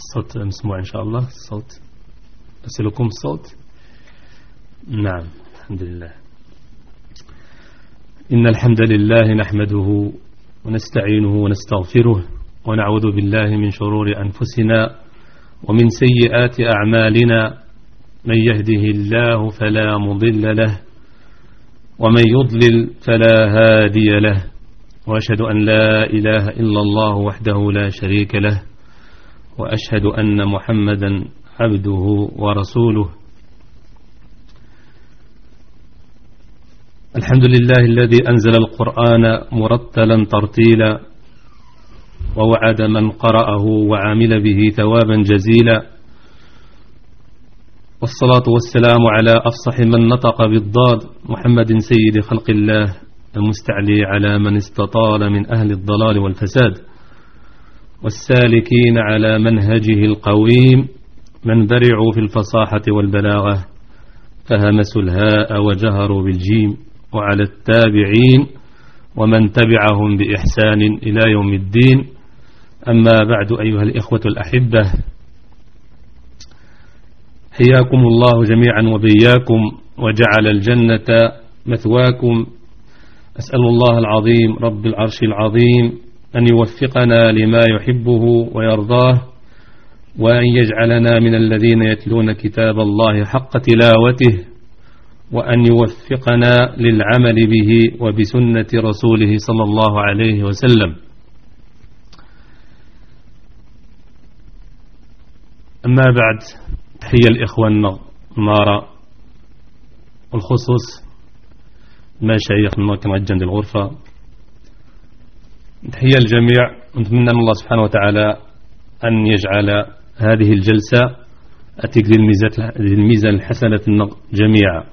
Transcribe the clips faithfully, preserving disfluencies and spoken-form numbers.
الصوت مسموع إن شاء الله. الصوت أسألكم الصوت. نعم الحمد لله. إن الحمد لله نحمده ونستعينه ونستغفره ونعوذ بالله من شرور أنفسنا ومن سيئات أعمالنا، من يهده الله فلا مضل له ومن يضلل فلا هادي له، وأشهد أن لا إله إلا الله وحده لا شريك له، وأشهد أن محمدا عبده ورسوله. الحمد لله الذي أنزل القرآن مرتلا ترتيلا، ووعد من قرأه وعمل به ثوابا جزيلا، والصلاة والسلام على أفصح من نطق بالضاد، محمد سيد خلق الله المستعلي على من استطال من أهل الضلال والفساد، والسالكين على منهجه القويم، من برعوا في الفصاحة والبلاغة فهمسوا الهاء وجهروا بالجيم، وعلى التابعين ومن تبعهم بإحسان إلى يوم الدين. أما بعد، أيها الإخوة الأحبة، حياكم الله جميعا وبياكم، وجعل الجنة مثواكم. أسأل الله العظيم رب العرش العظيم أن يوفقنا لما يحبه ويرضاه، وأن يجعلنا من الذين يتلون كتاب الله حق تلاوته، وأن يوفقنا للعمل به وبسنة رسوله صلى الله عليه وسلم. أما بعد، تحية الإخوة النار والخصوص مشايخ المكان جنب الغرفة، تحية الجميع، ونتمنى من الله سبحانه وتعالى أن يجعل هذه الجلسة أتيك للميزان الحسنة جميعا.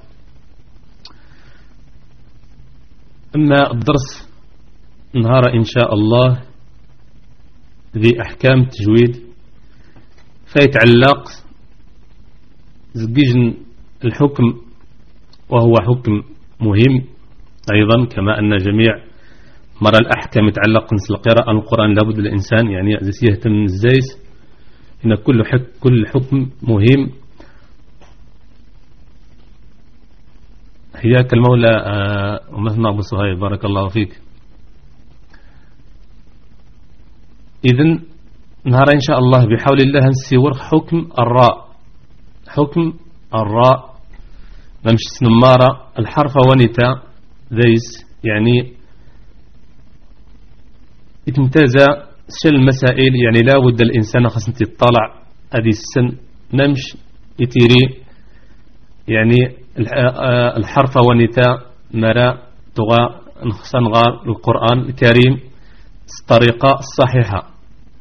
أما الدرس نهار إن شاء الله ذي أحكام التجويد، فيتعلق زجيج الحكم، وهو حكم مهم أيضا، كما أن جميع مرة الأحكام يتعلق نسل القراءة القرآن لابد الإنسان يعني يهتم من الزيس، إن كل حكم, كل حكم مهم. حياك المولى ومثنى أبو صهيب، بارك الله فيك. إذن نهار إن شاء الله بحول الله نسيور حكم الراء. حكم الراء نمشي سنمارة الحرف ونتا ذيس، يعني يتمتازى شل المسائل، يعني لا بد الإنسان خاصة يطلع هذه السن نمش يتيري، يعني الحرف ونتا مرا تغى نغار القرآن الكريم الطريقة الصحيحة.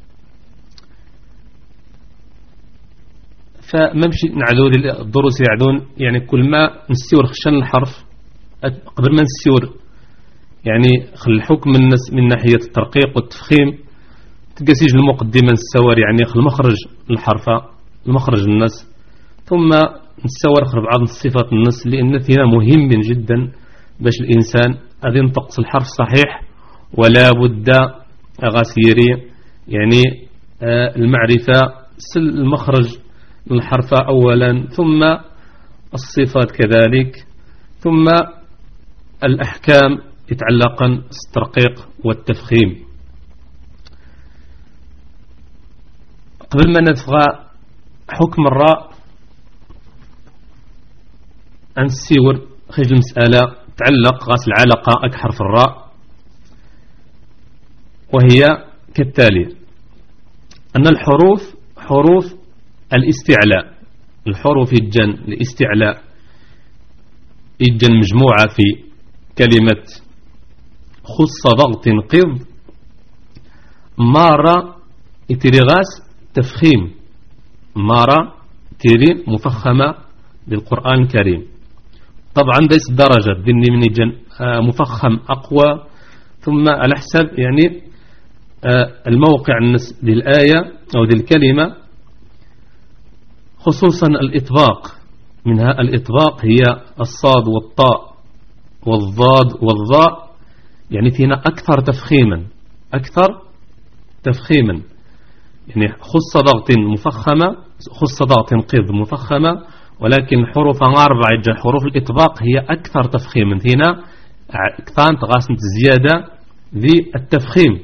فممشي نعذور الدروس يعدون، يعني كل ما نسيور خشن الحرف قبل ما نسيور يعني خل الحكم من, من ناحية الترقيق والتفخيم، تقاسيج المقدمة نسور يعني خل مخرج الحرفة المخرج الناس، ثم نسور خل بعض الصفات الناس، لأن فينا مهم جدا باش الإنسان هذا ينطقس الحرف صحيح، ولا بد أغاسيري يعني المعرفة المخرج الحرف أولا، ثم الصفات كذلك، ثم الأحكام يتعلقا الترقيق والتفخيم. قبل ما ندفع حكم الراء أنسيور خيج المسألة تعلق غاس العلاقة أك حرف الراء، وهي كالتالي: أن الحروف حروف الاستعلاء، الحروف الجن الاستعلاء الجن مجموعة في كلمة خص ضغط قض مارة اترغاس تفخيم، مارة تيري مفخمة بالقرآن الكريم. طبعا بس درجة ذني من الجن مفخم أقوى، ثم على حسب يعني الموقع النسب للآية أو للكلمة، خصوصا الإطباق. منها الإطباق هي الصاد والطاء والضاد والضاء، يعني فينا أكثر تفخيما أكثر تفخيما يعني خص ضغط مفخمة خص ضغط قذ مفخمة، ولكن حروف أربعة جا حروف الإطباق هي أكثر تفخيما هنا كثان تغاسمة زيادة ذي التفخيم.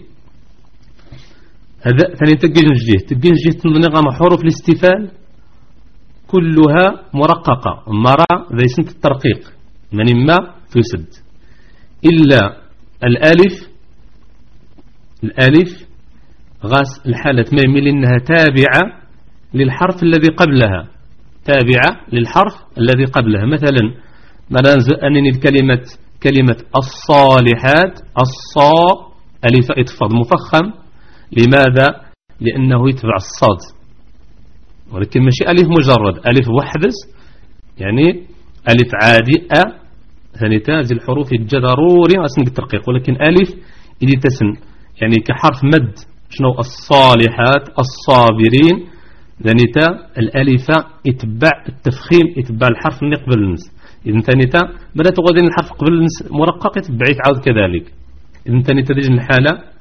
هذا ثاني تجين جديه تجين جديه تنظم حروف الاستفال كلها مرققة مرة ذي سنة الترقيق من ما تسد إلا الألف. الألف غاس الحالة ما يميل إنها تابعة للحرف الذي قبلها، تابعة للحرف الذي قبلها. مثلا مثلا أنني الكلمة كلمة الصالحات الصاء ألف إتفاض مفخم. لماذا؟ لأنه يتبع الصاد، ولكن ماشي ألف مجرد ألف وحدس، يعني ألف عادي أ ثاني تازي الحروف الجضروري أسن الترقيق، ولكن ألف إذا تسن يعني كحرف مد. شنو الصالحات الصابرين ثانيتا الألف يتبع التفخيم يتبع الحرف اللي قبل النس. إذن ثانيتا بدأت تغادين الحرف قبل النس مرقق يتبع يتعاود كذلك. إذن ثانيتا تجي الحالة.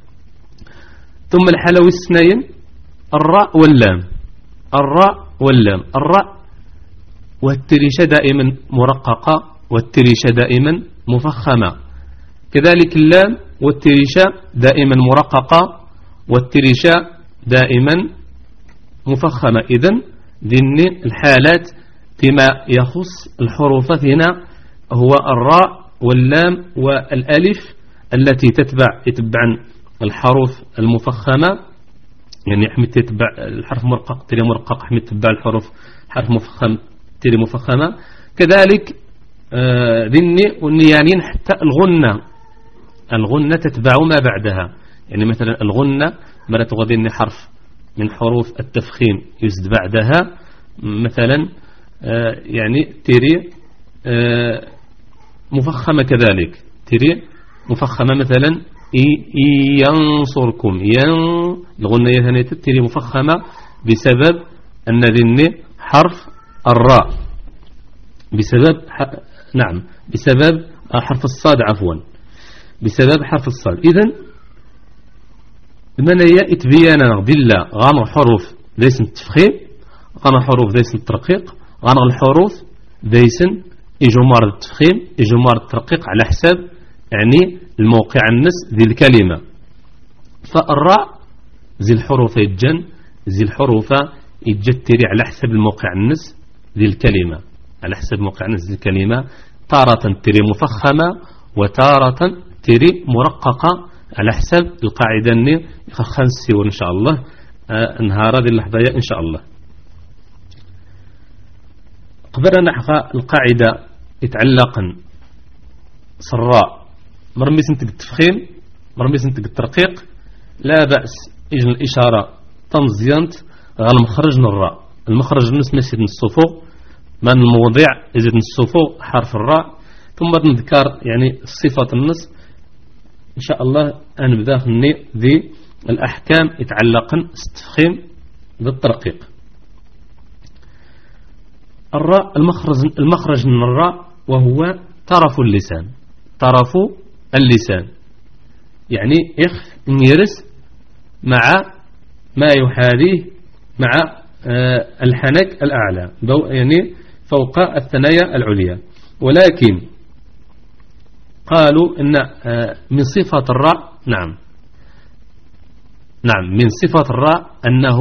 ثم الحالة والسنين الراء واللام، الراء واللام. الراء والتريشة دائما مرققة والتريشة دائما مفخمة، كذلك اللام والتريشة دائما مرققة والتريشة دائما مفخمة. إذن ذن الحالات فيما يخص الحروف هنا هو الراء واللام والألف التي تتبع يتبعا الحروف المفخمة، يعني حمد تتبع الحرف مرقق تري مرقق حمد تتبع الحروف حرف مفخم تري مفخمة. كذلك ذني آه والنيانين حتى الغنة، الغنة تتبع ما بعدها. يعني مثلا الغنة مرة تغذيني حرف من حروف التفخيم يزد بعدها مثلا آه يعني تري آه مفخمة، كذلك تري مفخمة مثلا ينصركم ين الغنية ثانية تري مفخمة بسبب أن ذني حرف الراء بسبب نعم بسبب حرف الصاد عفوا بسبب حرف الصاد. إذن من يأت بيانا بالله غانو حروف ذيسن التفخيم غانو حروف ذيسن الترقيق غانو الحروف ذيسن إجمار التفخيم إجمار الترقيق على حساب يعني الموقع النس ذي الكلمة. فالراء ذي الحروف يتجن ذي الحروف يتجتري على حساب الموقع النس ذي الكلمة على حساب موقع النس ذي الكلمة. تارة تري مفخمة وتارة تري مرققة على حساب القاعدة أني خنسي إن شاء الله آه نهار هذه اللحظة إن شاء الله. قبل نحقى القاعدة يتعلق صراء مرمي سنتك التفخيم مرمي سنتك الترقيق لا بأس إجن الإشارة تمزيانت غال مخرج الراء المخرج النس مسجد الصفو من الموضع إزد الصفو حرف الراء. ثم نذكر يعني صفة النس إن شاء الله أنا بداخلني ذي الأحكام يتعلق استفخيم بالترقيق. الراء المخرج المخرج من الراء وهو طرف اللسان طرف اللسان يعني إخ نيرس مع ما يحاذيه مع آه الحنك الأعلى يعني فوق الثنايا العليا. ولكن قالوا إن آه من صفة الراء نعم نعم من صفة الراء أنه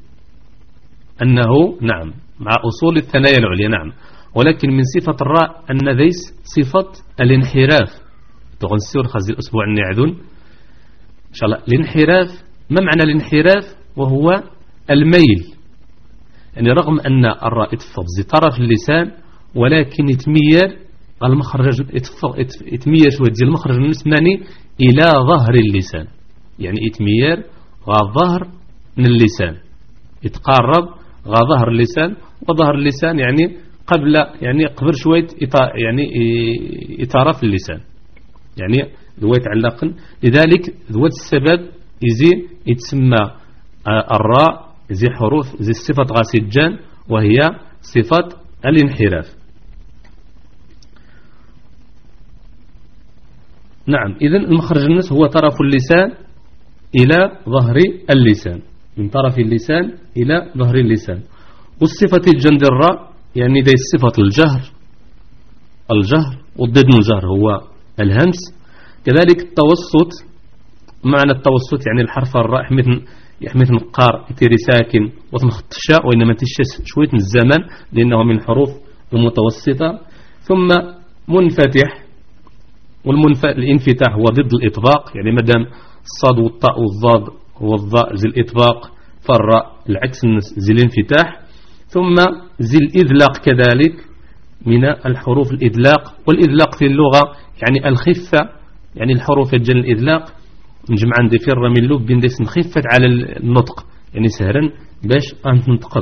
أنه نعم مع أصول الثنايا العليا نعم. ولكن من صفة الراء أن ذيس صفة الانحراف تغنسور خزي الأسبوع النعدون إن شاء الله. الانحراف ما معنى الانحراف؟ وهو الميل، يعني رغم أن الراء تفض طرف اللسان ولكن يتمير المخرج يتمير شوية زي المخرج النسماني إلى ظهر اللسان، يعني يتمير غظهر من اللسان يتقارب غظهر اللسان وظهر اللسان يعني قبل يعني قبل شوية يعني يطرف اللسان يعني ذو يتعلق. لذلك ذو السبب يزي يتسمى الراء زي حروف زي صفة غاسجان وهي صفة الانحراف. نعم إذن المخرج النس هو طرف اللسان إلى ظهر اللسان من طرف اللسان إلى ظهر اللسان. والصفة الجند الراء يعني دي صفة الجهر الجهر والضد من الجهر هو الهمس. كذلك التوسط، معنى التوسط يعني الحرف الراء يحمث نقار يتيري ساكن وتنخطشاء وإنما تشيس شوية من الزمن لأنه من الحروف المتوسطة. ثم منفتح، والانفتاح هو ضد الإطباق، يعني مدام الصاد والطاء والضاد والضاء زي الإطباق فالراء العكس زي الانفتاح. ثم زي الإذلاق كذلك من الحروف الإذلاق، والإذلاق في اللغة يعني الخفة، يعني الحروف الجن الإذلاق نجمع عندي في الرمي اللوب بين ديس نخفت على النطق يعني سهرا باش أنت ننتقل.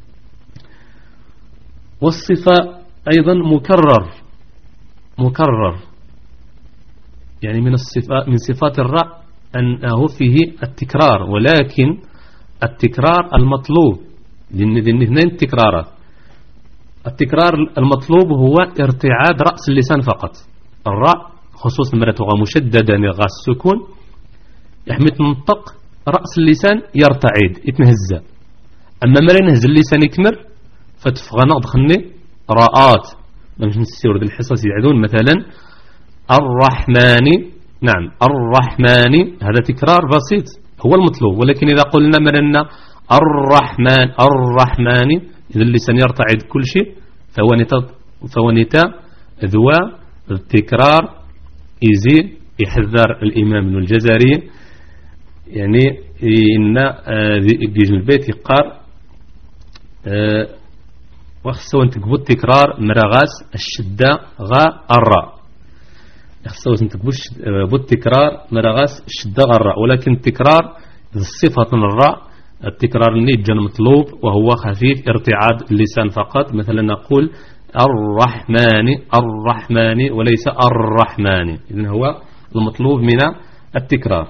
والصفة أيضا مكرر مكرر يعني من الصفات من صفات الراء أنه فيه التكرار، ولكن التكرار المطلوب لأن اثنين تكرارات. التكرار المطلوب هو ارتعاد رأس اللسان فقط. الراء خصوصا مرة تغى مشددة غا السكون يحمي تنطق رأس اللسان يرتعد يتنهزة. أما مرة ينهز اللسان يكمر فتفغى نقض خني راءات مش نسيور ذي الحصص يعدون مثلا الرحمن. نعم الرحمن هذا تكرار بسيط هو المطلوب، ولكن إذا قلنا مرنا الرحمن الرحمن إذا اللسان يرتعد كل شيء فونتا ذوى التكرار يزيد. يحذر الإمام ابن الجزري يعني إن يجي البيت يقار أه وخصو أن تقبل التكرار مرغاس الشدة غا الراء، خصو أن تقبل التكرار مرغاس الشدة غا الراء، ولكن التكرار الصفة من الراء التكرار النيجا مطلوب وهو خفيف ارتعاد اللسان فقط. مثلا نقول الرحمن الرحمن وليس الرحمن، إذن هو المطلوب من التكرار.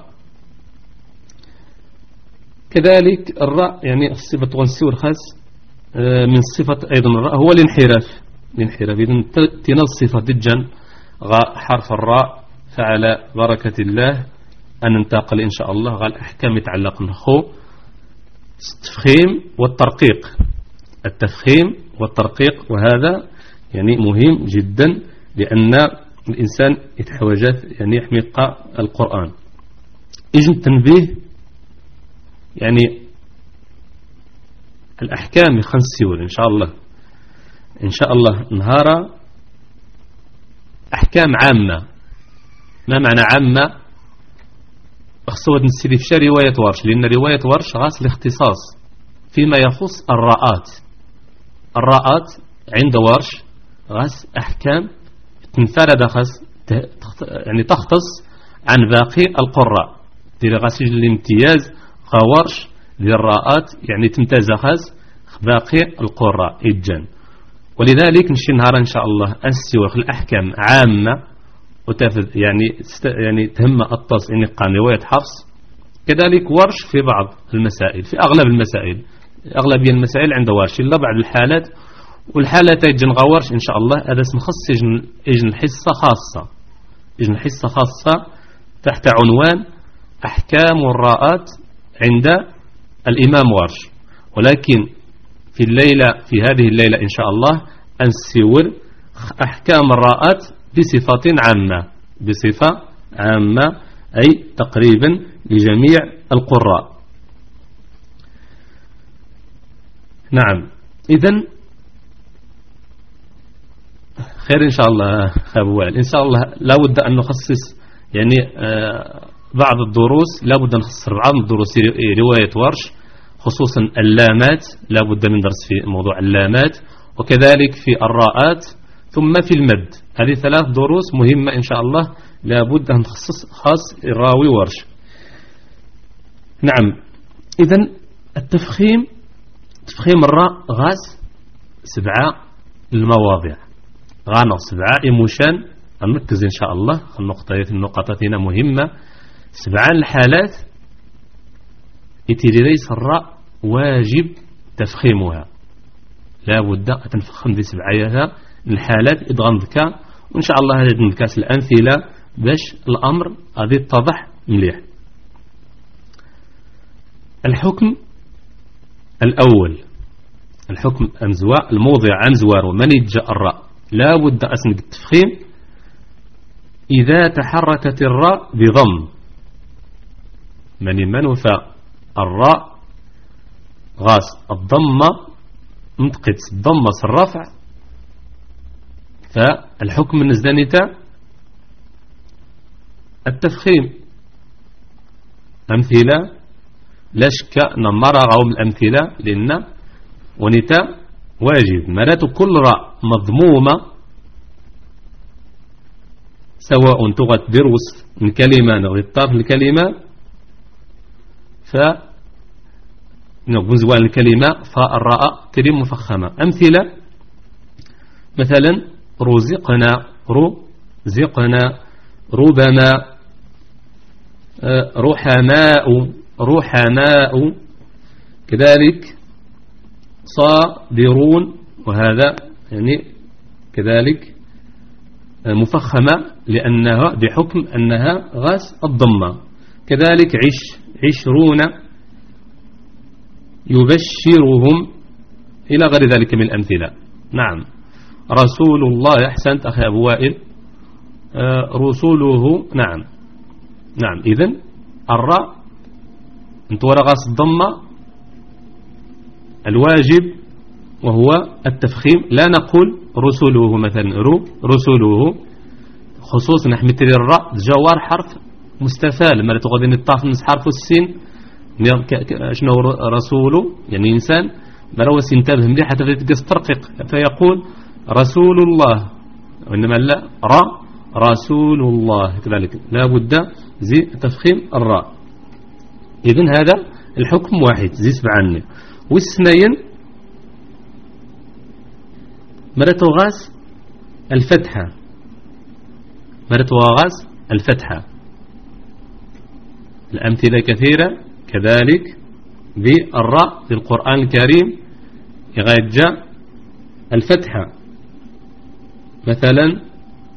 كذلك الراء يعني الصفة غنسيور خاص من صفة أيضا الراء هو الانحراف. الانحراف إذن تنال صفة دجا غا حرف الراء، فعلى بركة الله أن ننتقل إن شاء الله غا الأحكام يتعلق نخو التفخيم والترقيق. التفخيم والترقيق وهذا يعني مهم جدا لأن الإنسان يتحوجات يعني يحمي القرآن. إجن التنبيه يعني الأحكام يخنسيون إن شاء الله إن شاء الله نهار أحكام عامة. ما معنى عامة؟ أخصوة نسيري في رواية ورش، لأن رواية ورش غاس الاختصاص فيما يخص الراءات. الراءات عند ورش غاس أحكام تنفرد خاص يعني تختص عن باقي القراء دي غاس الامتياز غورش للراءات يعني تمتاز خاص باقي القراء إجان. ولذلك نشي نهار إن شاء الله أنسيوخ الأحكام عامة وتفذ يعني يعني تهم التص إن قام رواية حفص. كذلك ورش في بعض المسائل، في أغلب المسائل أغلبية المسائل عند ورش إلا بعض الحالات، والحالات يجن غورش إن شاء الله هذا اسم خاص يجن يجن حصة خاصة يجن حصة خاصة تحت عنوان أحكام الراءات عند الإمام ورش. ولكن في الليلة في هذه الليلة إن شاء الله أنسيور أحكام الراءات بصفة عامة بصفة عامة أي تقريبا لجميع القراء. نعم إذن خير إن شاء الله خابوال إن شاء الله لا بد أن نخصص يعني بعض الدروس لا بد أن نخصص بعض الدروس رواية ورش خصوصا اللامات، لا بد من درس في موضوع اللامات، وكذلك في الراءات ثم في المد. هذه ثلاث دروس مهمة إن شاء الله لا بد أن نخصص خاص الراوي ورش. نعم إذن التفخيم تفخيم الراء غاس سبعة المواضع غانا سبعة إيموشان نركز إن شاء الله النقطة النقطة هنا مهمة. سبعة الحالات يتيري ليس الراء واجب تفخيمها، لا بد أن تنفخم ذي سبعيها الحالات إدغام ذكاء، وإن شاء الله هذا نكاس الأمثلة باش الأمر هذه اتضح مليح. الحكم الأول الحكم أمزواء الموضع أمزوار ومن يتجاء الراء لا بد أسنق التفخيم إذا تحركت الراء بضم من منفى الراء غاس الضمة منطقة الضمة الرفع فالحكم من الزنيتا التفخيم. أمثلة لا شك نمرة غوم الأمثلة لأن ونتا واجب مرات كل راء مضمومة سواء تغت دروس من كلمة نغطاف الكلمة ف نقول الكلمة فالراء كلمة مفخمة. أمثلة مثلا رزقنا رزقنا ربما رحماء رحماء كذلك صابرون وهذا يعني كذلك مفخمة لأنها بحكم أنها غاس الضمة. كذلك عش عشرون يبشرهم إلى غير ذلك من الأمثلة. نعم رسول الله أحسنت أخي أبو وائل رسوله نعم نعم إذن الراء انتو غاس الضمة الواجب وهو التفخيم لا نقول رسوله مثلا رو رسوله خصوصا نحن مثل الراء جوار حرف مستفال ما تغادين الطاف من حرف السين شنو رسوله يعني إنسان ما لو سينتبه مليح حتى تقص ترقق فيقول رسول الله وإنما لا را رسول الله كذلك لا بد زي تفخيم الراء. إذن هذا الحكم واحد زي سبعانية والسنين مرة غاس الفتحة مرة غاس الفتحة الأمثلة كثيرة كذلك بالراء في القرآن الكريم يغاية جاء الفتحة مثلا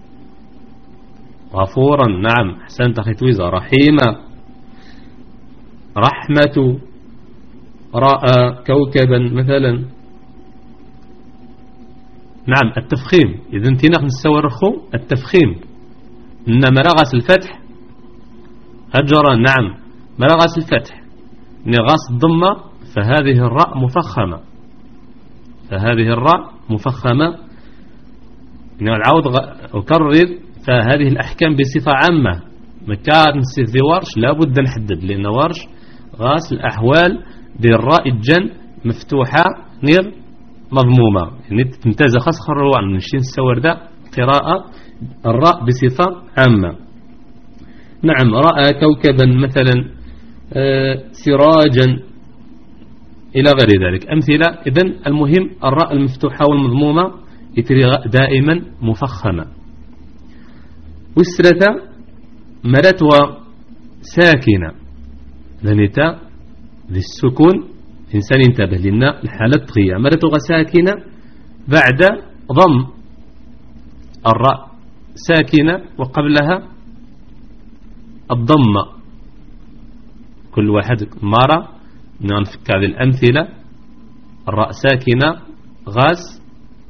غفورا نعم أحسنت أخي تويزة رحيمة رحمة رأى كوكبا مثلا. نعم التفخيم إذا انتنا نستوى الرخو التفخيم إنما رغس الفتح أجرا نعم ما رغس الفتح نغاس الضمة فهذه الراء مفخمة فهذه الراء مفخمة العود أكرر فهذه الأحكام بصفة عامة مكان نسيت ذي ورش لابد نحدد لأن ورش غاس الأحوال دي الراء الجن مفتوحة نير مضمومة يعني تمتاز خاص خروان من الشين السور ذا قراءة الراء بصفة عامة. نعم رأى كوكبا مثلا آه سراجا إلى غير ذلك أمثلة. إذن المهم الراء المفتوحة والمضمومة دائما مفخمة. وسرة مرتوى ساكنة لنتا للسكون إنسان انتبه لنا الحالة تغيى مرتوى ساكنة بعد ضم الراء ساكنة وقبلها الضمة كل واحد مرة ننفك هذه الأمثلة الراء ساكنة غاس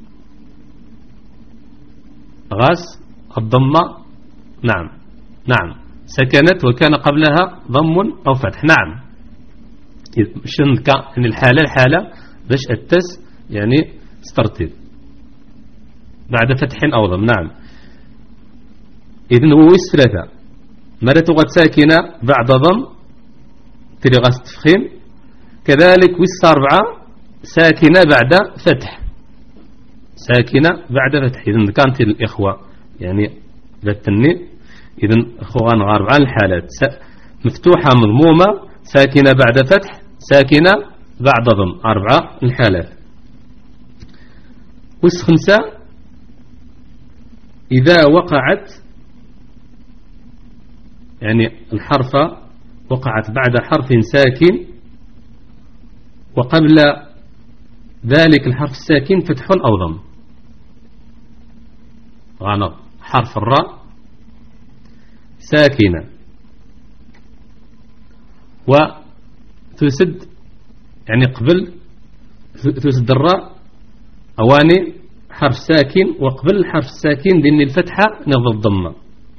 غاس الضمة نعم نعم سكنت وكان قبلها ضم أو فتح. نعم شنك إن الحالة الحالة باش التس يعني استرتب بعد فتح أو ضم. نعم إذن هو الثلاثة مرة غد ساكنة بعد ضم تري غاس تفخيم كذلك وس أربعة ساكنة بعد فتح ساكنة بعد فتح. إذن كانت الإخوة يعني بالتنين إذن أخوان أربعة الحالات مفتوحة مضمومة ساكنة بعد فتح ساكنة بعد ضم أربعة الحالات. وس خمسة إذا وقعت يعني الحرف وقعت بعد حرف ساكن وقبل ذلك الحرف الساكن فتح أو ضم غلط حرف الراء ساكنة وتسد يعني قبل تسد الراء أواني حرف ساكن وقبل الحرف الساكن دين الفتحة نغض الضمة،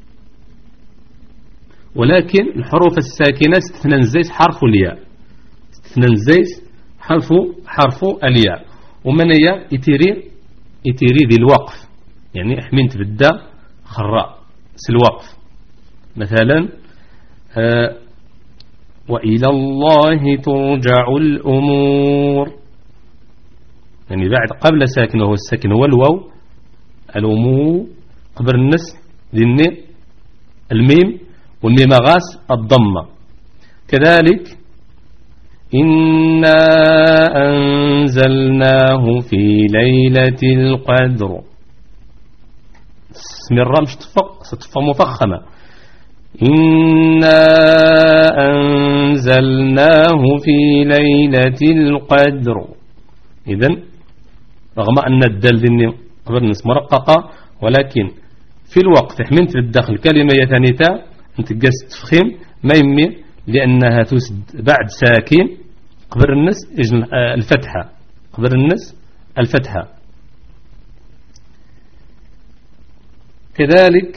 ولكن الحروف الساكنة استثنى الزيت حرف الياء، استثنى الزيت حرف حرف الياء، ومن هي يتيري يتيري ذي الوقف، يعني حمين تبدا خراء سالوقف. مثلا آه وإلى الله ترجع الأمور، يعني بعد قبل ساكن وهو الساكن هو الواو، الأمور قبل النس ذي الميم، والميم غاس الضمة. كذلك إنا أنزلناه في ليلة القدر، اسم الرمش ستفق مفخمة، إنا أنزلناه في ليلة القدر. إذن رغم أن الدال ذي قبل النس مرققة، ولكن في الوقت حمنت في الداخل كلمة يثانيتا انت قاس تفخيم ما يمي، لأنها تسد بعد ساكن قبل النس الفتحة، قبل النس الفتحة. كذلك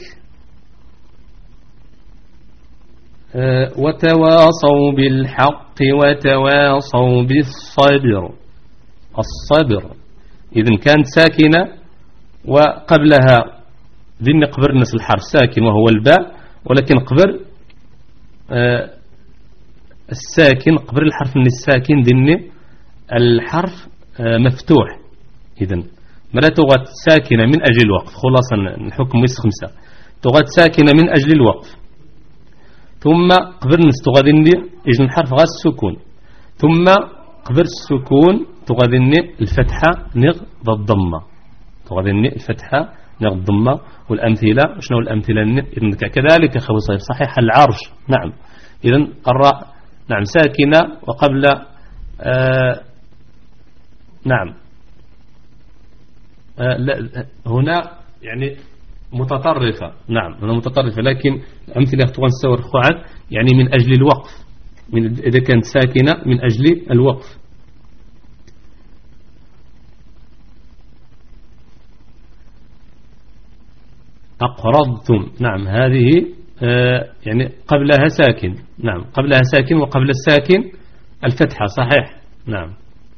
وتواصوا بالحق وتواصوا بالصبر، الصبر إذن كانت ساكنة وقبلها ذن قبل النس الحرف ساكن وهو الباء، ولكن قبل آه الساكن قبل الحرف من الساكن ذن الحرف آه مفتوح. إذن ملا تغت ساكنة من أجل الوقف، خلاصا الحكم ويس خمسة، تغت ساكنة من أجل الوقف، ثم قبل نستغذني إجن الحرف غاس السكون، ثم قبل السكون تغذني الفتحة نغ الضمة، تغذني الفتحة نغ الضمة. والأمثلة شنو الأمثلة؟ إذن كذلك أخوي صحيح صحيح العرش، نعم. إذن الراء نعم ساكنة وقبل آه نعم آه لا هنا يعني متطرفة، نعم هنا متطرفة، لكن الأمثلة تغن سور خوعد يعني من أجل الوقف، من إذا كانت ساكنة من أجل الوقف. أقرضتم، نعم هذه آه يعني قبلها ساكن، نعم قبلها ساكن وقبل الساكن الفتحة، صحيح نعم.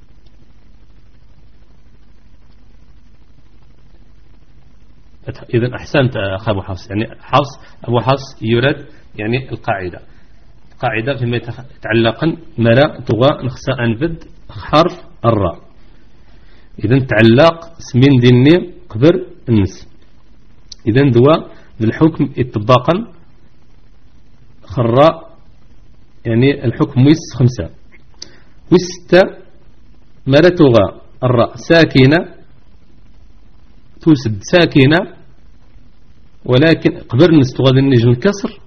إذن أحسنت أخ أبو حفص، يعني حفص أبو حفص يرد يعني القاعدة، القاعدة فيما يتعلق ملا تغى نخسى أنفد حرف الراء. إذن تعلق اسمين ديني قبر النس، إذن دواء بالحكم اتباقا خراء، يعني الحكم ويس خمسة وستة ملا تغى الراء ساكنة توسد ساكنة، ولكن قبل نستغذ النجم الكسر،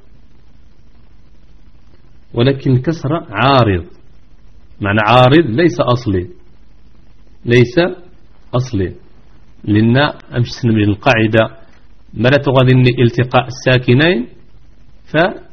ولكن الكسر عارض، معنى عارض ليس أصلي، ليس أصلي، لأن أمشي من القاعدة ما لا تغذني التقاء الساكنين فنكسر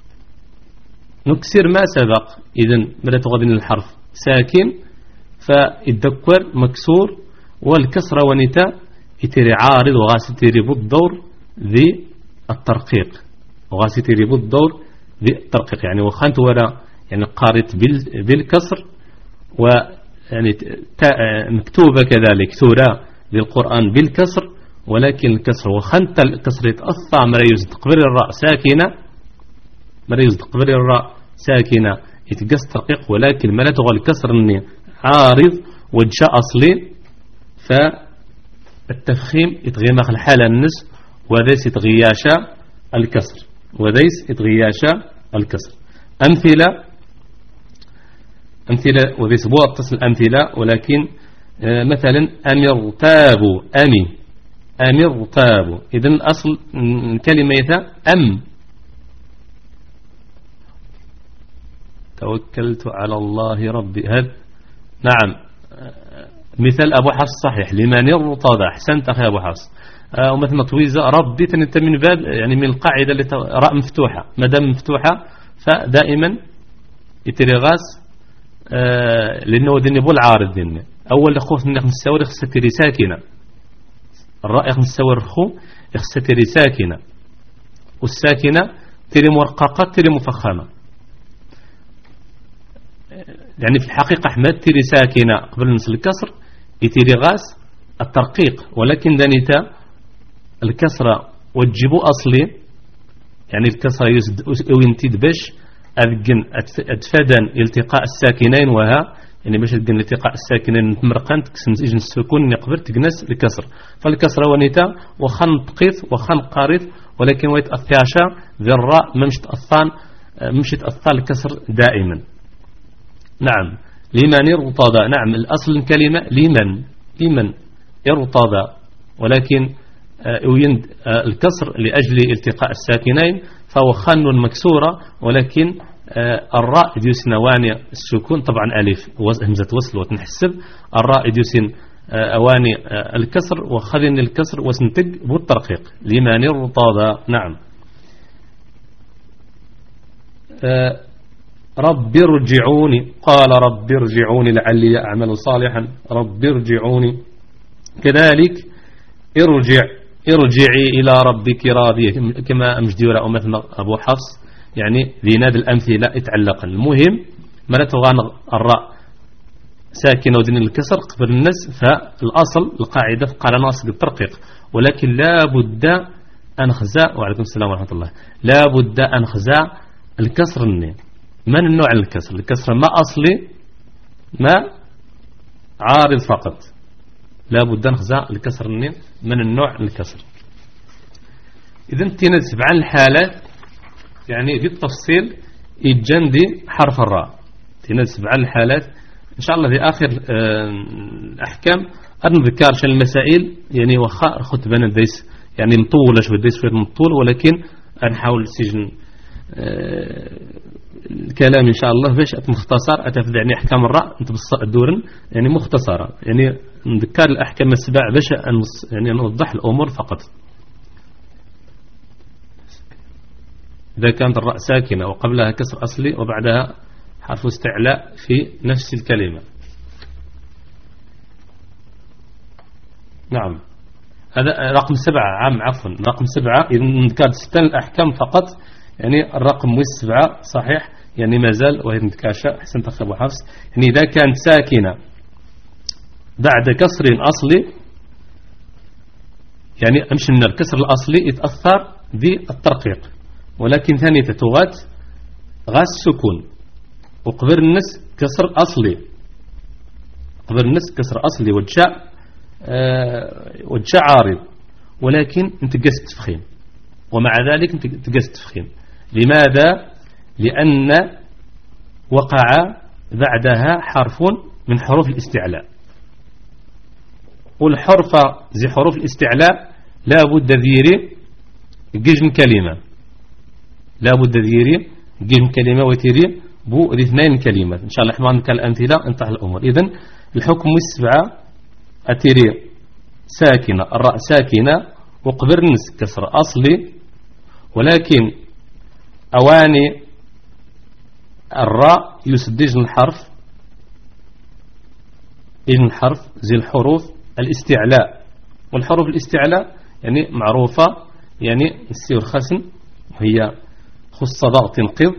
ما سبق. إذن ما لا تغذني الحرف ساكن فالذكر مكسور، والكسر ونتا يتري عارض وغاسي بالدور ذي الترقيق، وغاسي بالدور ذي الترقيق، يعني وخانت ولا يعني قارت بالكسر، ويعني مكتوبة كذلك سورة للقرآن بالكسر، ولكن الكسر وخانت الكسر يتأثى ما يزد قبل الراء ساكنة، ما يزد قبل الراء ساكنة يتقص ترقيق، ولكن ما لا تغى الكسر اني عارض وجاء أصلي، فالتفخيم يتغيمخ الحالة النس، وذيس يتغياشا الكسر، وذيس يتغياشا الكسر. أمثلة أمثلة وذيس بوضع تصل أمثلة، ولكن آه مثلا أمر تابوا، أمي أمر تابوا، إذن أصل كلمة أم، توكلت على الله ربي، هذا نعم مثال أبو حفص صحيح لمن ارتضى، أحسنت أخي أبو حفص. آه ومثل مطويزة ربي أنت من باب يعني من القاعدة اللي راء مفتوحة، ما دام مفتوحة فدائما يتري غاس، آه لأنه ديني بو العارض ديني أول خوف من السور يخص تري ساكنة، الراء يخص السور خو يخص تري ساكنة، والساكنة تري مرققة تري مفخمة. يعني في الحقيقة أحمد تري ساكنة قبل نص الكسر يتري غاس الترقيق، ولكن دانيتا الكسرة وتجيبو أصلي، يعني الكسرة ينتد باش أذقن أتفادن التقاء الساكنين وها، يعني باش أذقن التقاء الساكنين مرقان تكسم إجن السكون يقبر تقنس الكسر. فالكسرة ونيتا وخن تقيث وخن قارث، ولكن ويت أثياشا ذي الراء ممش تأثان مش تأثان الكسر دائما. نعم لمن يرتضى، نعم الأصل الكلمة لمن لمن يرتضى، ولكن يند الكسر لأجل التقاء الساكنين فهو خن مكسورة، ولكن الراء ديوسن أواني السكون طبعا ألف همزة وصل وتنحسب، الراء ديوسن أواني الكسر وخذن الكسر وسنتج بالترقيق لمن يرتضى. نعم رب ارجعوني، قال رب ارجعوني لعلي أعمل صالحا، رب ارجعوني. كذلك ارجع ارجعي إلى ربك راضية، كما أمجدورة مثل أبو حفص، يعني ذي ناد الأمثلة اتعلق. المهم ما تغان الراء ساكنة ودين الكسر قبل النس، فالأصل القاعدة قال ناصق الترقيق، ولكن لا بد أن خزاء. وعليكم السلام ورحمة الله. لا بد أن خزاء الكسر النين. من النوع الكسر؟ الكسر ما أصلي ما عارض فقط، لا بد أن خزاء الكسر النين من النوع الكسر. إذن تنسب عن الحالات، يعني في التفصيل يتجندي حرف الراء، تنسب عن الحالات إن شاء الله في آخر الأحكام أنذكر شان المسائل، يعني وخاء خطبنا الديس يعني مطولة شوية الديس شوية مطول، ولكن نحاول سجن الكلام إن شاء الله باش مختصر أتفد يعني أحكام الراء أنت بالدورن يعني مختصرة، يعني نذكر الأحكام السبع باش يعني نوضح الأمور فقط. إذا كانت الراء ساكنة وقبلها كسر أصلي وبعدها حرف استعلاء في نفس الكلمة. نعم هذا رقم سبعة، عام عفوا رقم سبعة. إذا نذكر ستة الأحكام فقط، يعني الرقم والسبعة صحيح يعني ما زال وهي نتكاشى أحسن تخرب وحفص. يعني إذا كانت ساكنة بعد كسر أصلي، يعني أمشي من الكسر الأصلي يتأثر بالترقيق، ولكن ثانية تغات غاس سكون وقبر النس كسر أصلي، قبر النس كسر أصلي وجاء آه وجاء عارض، ولكن انت قست تفخيم، ومع ذلك انت قست تفخيم. لماذا؟ لأن وقع بعدها حرف من حروف الاستعلاء، والحرف زي حروف الاستعلاء لا بد ذيري جيجن كلمة، لا بد ذيري جيجن كلمة وتيري بو اثنين كلمات. إن شاء الله حمان كالأمثلة انتهى الأمور. إذن الحكم السبعة أتيري ساكنة، الراء ساكنة وقبر نس كسر أصلي، ولكن أواني الراء يسدج الحرف إذن الحرف زي الحروف الاستعلاء، والحروف الاستعلاء يعني معروفة، يعني السير خسن وهي خص ضغط تنقض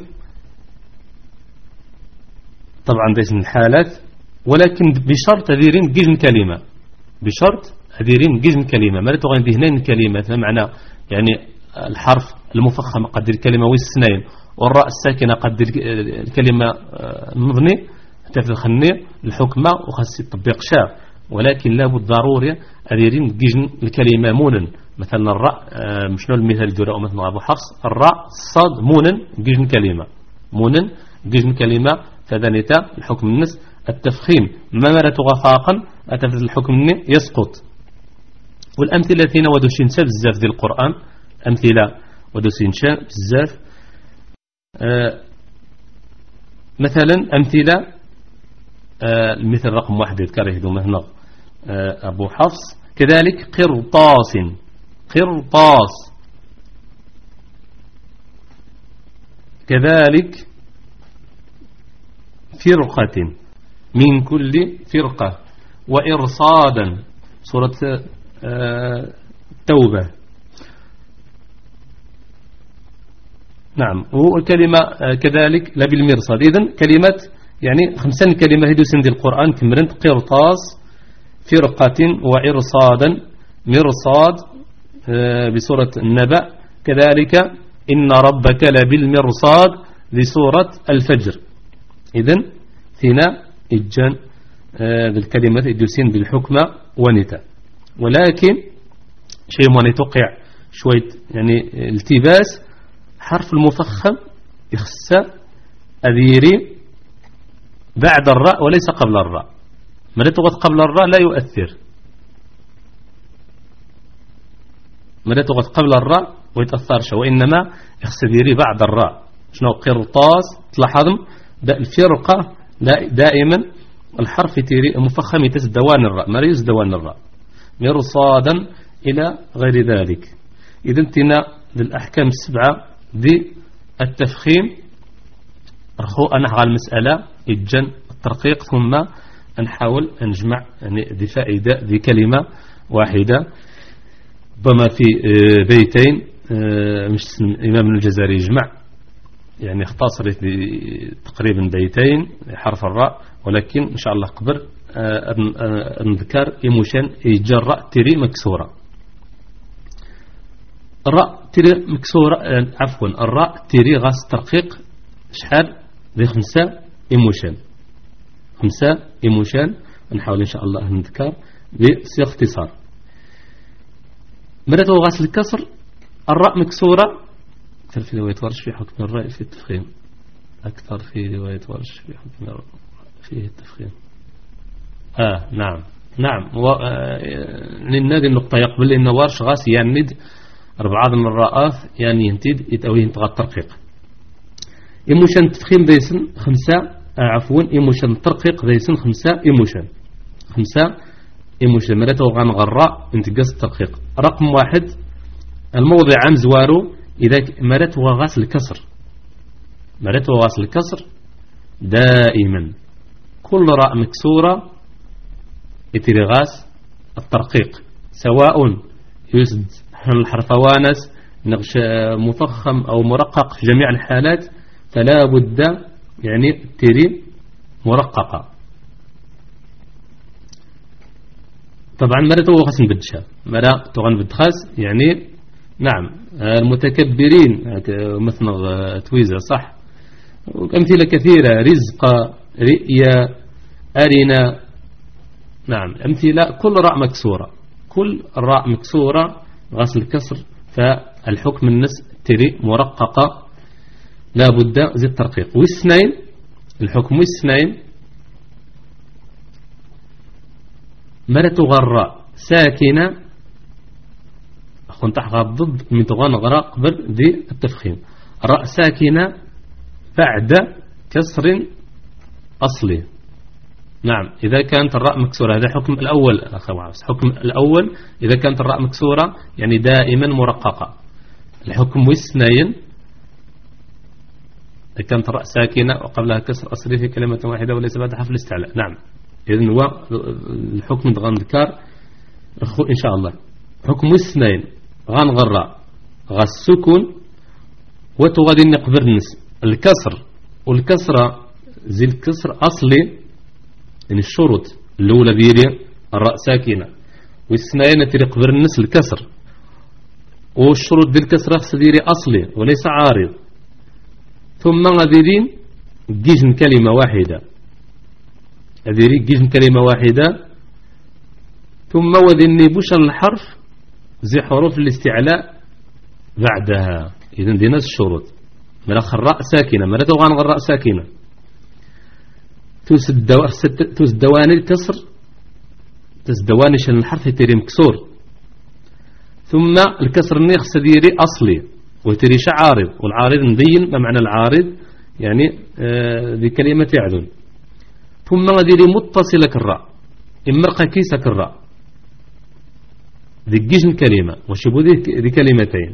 طبعا ديس من الحالات، ولكن بشرط هذيرين جيجن كلمة، بشرط هذيرين جيجن كلمة ما تغني بهنين كلمات، معنى يعني الحرف المفخم قد الكلمة والسنين، والراء الساكنة قد الكلمة المبني تفضل الخني الحكمة وخاص التطبيق شاء، ولكن لابد ضروري هذيرين جيجن الكلمة مونن. مثلا الراء مشنو المثال جراء مثلا أبو حفص الراء صاد مونن جيجن كلمة، مونن جيجن كلمة فذنتا الحكم النس التفخيم ما مرت غفاقا أتفز الحكم الني يسقط. والأمثلة فينا ودوشين ساب بزاف ذي القرآن، أمثلة ودوشين شاب بزاف. آه مثلا أمثلة آه المثل رقم واحد يذكره ذو مهنا آه أبو حفص، كذلك قرطاس، قرطاس، كذلك فرقة، من كل فرقة، وإرصادا سورة التوبة. نعم. والكلمة كذلك لا بالمرصاد. إذن كلمة يعني خمسان كلمة هدو سند القرآن كمرنت قرطاس فرقة وإرصادا مرصاد بسورة النبأ. كذلك إن ربك لبالمرصاد لسورة الفجر. إذن ثنا إجان بالكلمة إدوسين بالحكمة ونتا. ولكن شيء ما يتوقع شوية يعني التباس حرف المفخم يخص أذيري بعد الراء وليس قبل الراء. ما تغط قبل الراء لا يؤثر، ما تغط قبل الراء ويتأثرش، وإنما يخص أذيري بعد الراء. شنو قرطاس تلاحظم الفرقة دائما الحرف تيري مفخم يتسدوان الراء ما يزدوان الراء مرصادا إلى غير ذلك. إذا انتنا للأحكام السبعة دي التفخيم رخو أنا على المسألة الجن الترقيق ثم نحاول نجمع يعني ذي فائدة ذي كلمة واحدة بما في بيتين. مش الإمام الجزائري يجمع يعني اختصرت تقريبا بيتين حرف الراء، ولكن إن شاء الله قبل نذكر إيموشان يجرأ تري مكسورة. الراء تري مكسورة عفوا الراء تري غاس ترقيق شحال ذي خمسة إيموشان خمسة إيموشان. نحاول إن شاء الله نذكر بصيغة اختصار. مرات غاس الكسر الراء مكسورة أكثر في رواية ورش في حكم الراء في التفخيم أكثر في رواية ورش في حكم الراء فيه التفخيم. آه نعم نعم. للنادي النقطة يقبل إن ورش غاس يند أربعة من الراءات يعني ينتد يتأويه انتغى الترقيق. إيموشان تفخيم ذيسن خمسة آه عفوا إيموشان ترقيق ذيسن خمسة إيموشان خمسة إيموشان مرته غان غراء انتقاس الترقيق. رقم واحد الموضع عن زوارو إذا مرته غاس الكسر مرته غاس الكسر دائما كل راء مكسورة يتري غاس الترقيق سواء يسد الحرف وانس نغش مفخم أو مرقق في جميع الحالات فلا بد يعني تري مرققة. طبعا مرة غاس نبدشها مرة تغن بدخاس يعني نعم المتكبرين مثل تويزة صح. أمثلة كثيرة رزق رئيا أرنا نعم أمثلة كل راء مكسورة كل راء مكسورة غسل الكسر فالحكم النس تري مرققة لا بد زي الترقيق. والسنين الحكم والسنين مرة غراء ساكنة كنت ضد من تغان غراء قبل دي التفخيم. راء ساكنة بعد كسر أصلي. نعم إذا كانت الراء مكسورة هذا حكم الأول حكم الأول إذا كانت الراء مكسورة يعني دائما مرققة. الحكم والسنين إذا كانت الراء ساكنة وقبلها كسر أصلي في كلمة واحدة وليس بعد حرف الاستعلاء. نعم إذن هو الحكم تغان ذكر إن شاء الله. حكم والسنين غان غراء غا السكون وتغادي نقبر النس الكسر والكسرة زي الكسر أصلي يعني الشروط الأولى ديالي الراء ساكنة والسنين تري قبر النس الكسر والشروط ديال الكسرة خص ديري أصلي وليس عارض. ثم غاديين جيجن كلمة واحدة غاديري جيجن كلمة واحدة ثم وذني بشر الحرف زي حروف الاستعلاء بعدها. إذن دي نفس الشروط ملخ الراء ساكنة ملا توغان الراء ساكنة تسدواني الكسر تسدواني شان الحرف يتري مكسور ثم الكسر النيخ ديري أصلي ويتري عارض والعارض نبين ما معنى العارض يعني آه ذي كلمة يعدون. ثم ديري متصلة الراء إمرقى كيسك الراء ذي جيجن كلمة وشبو ذي كلمتين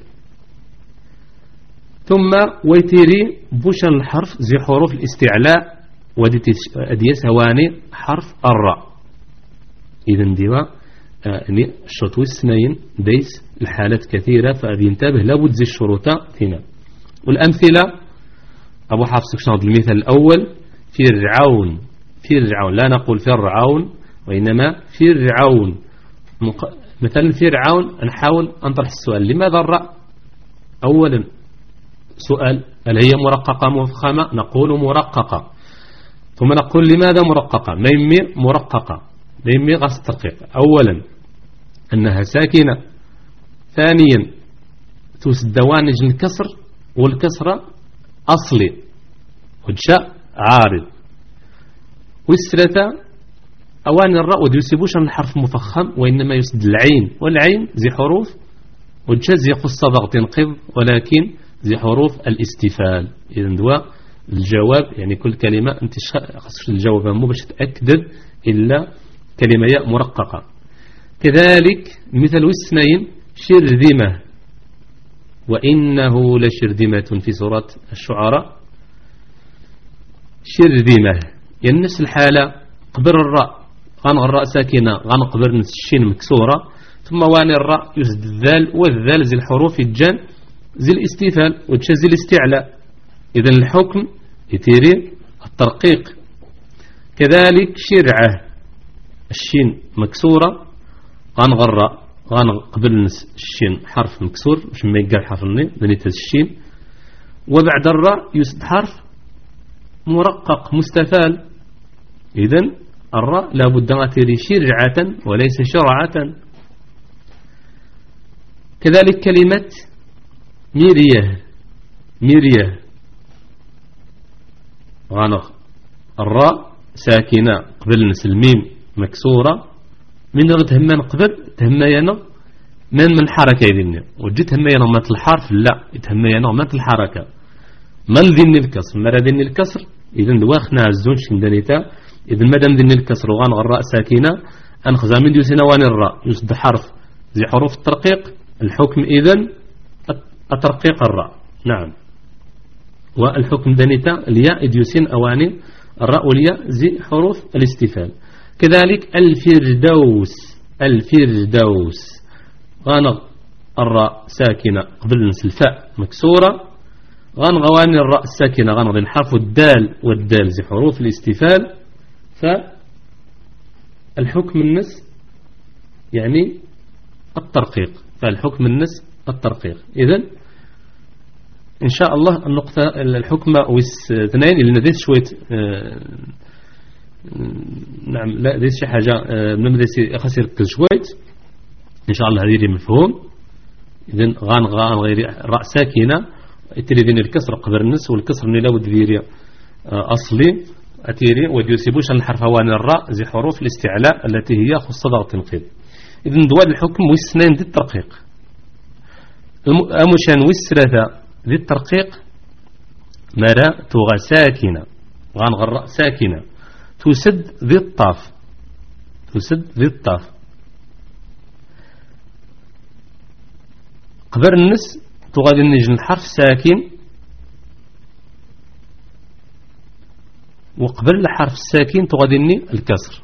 ثم ويتيري بوشن الحرف زي حروف الاستعلاء ودي سواني حرف الراء إذن ديوا يعني الشرط والسنين ديس الحالات كثيرة فأبي ينتبه لابد زي الشروط هنا. والأمثلة أبو حفص كشنط المثال الأول فرعون فرعون لا نقول فرعون وإنما فرعون مثلا فرعون نحاول أنطرح السؤال لماذا الراء؟ أولا سؤال هل هي مرققة مفخمة؟ نقول مرققة. ثم نقول لماذا مرققة؟ ما يمي مرققة ما يمي غاس الترقيق. أولا أنها ساكنة. ثانيا توسد دوانج الكسر والكسرة أصلي وجاء عارض. والثلاثة أوان الراء وديسيبوش عن الحرف مفخم وإنما يسد العين والعين زي حروف وجاء زي قصة ضغط تنقض ولكن زي حروف الاستفال. إذن دواء الجواب يعني كل كلمة أنت خصش الجواب مو باش تأكد إلا كلمة ياء مرققة. كذلك مثل والسنين شرذمة وإنه لشرذمة في سورة الشعراء شرذمة يعني نفس الحالة قبر الراء غنغ الراء ساكنة غنقبر نفس الشين مكسورة ثم واني الراء يسد الذال والذال زي الحروف الجان زي الاستفال وتشا زي الاستعلاء. إذن الحكم يتيري الترقيق. كذلك شرعة الشين مكسورة غنغ الراء غنقبل نفس الشين حرف مكسور مش ما يقال حرف النين بنيت الشين وبعد الراء يسد حرف مرقق مستفال. إذن الراء لابد أن تري شرعة وليس شرعة. كذلك كلمة ميرية ميرية غنغ الراء ساكنة قبل نس الميم مكسورة من غد همان قبل تهمينا من من حركة يدين وجدت همينا مات الحرف لا يتهمينا مات الحركة من ذن الكسر مرة ذن الكسر. إذن دواخنا عزون شندانيتا. إذن مادام ذن الكسر وغان الراء ساكنة أنخزا من ديوسنا وان الراء يسد حرف زي حروف الترقيق. الحكم إذن الترقيق الراء نعم. والحكم دانيتا الياء ديوسين أواني الراء والياء زي حروف الاستفال. كذلك الفردوس الفردوس غان الراء ساكنة قبل نس الفاء مكسورة غان غواني الراء الساكنة غان غين حرف الدال والدال زي حروف الاستفال. فالحكم النس يعني الترقيق فالحكم النس الترقيق. إذن إن شاء الله النقطة الحكمة واثنين اللي نديت شوية آه نعم لا ديت شي حاجة آه بنمدي خسر شوية إن شاء الله هذه مفهوم. إذن غان غان غير راء ساكنة اتري ذين الكسر قبر النس والكسر من لا وديري آه أصلي أتيري وديوسيبوش الحرف وان الراء زي حروف الاستعلاء التي هي خص ضغط تنقيض. إذن دوال الحكم واثنين ذي الترقيق المشان والثلاثة ذي الترقيق مرا تغى ساكنة غان الراء ساكنة تسد ذي الطاف تسد ذي الطاف قبر النس تغادي النجن الحرف ساكن وقبل الحرف الساكن تغادي الكسر.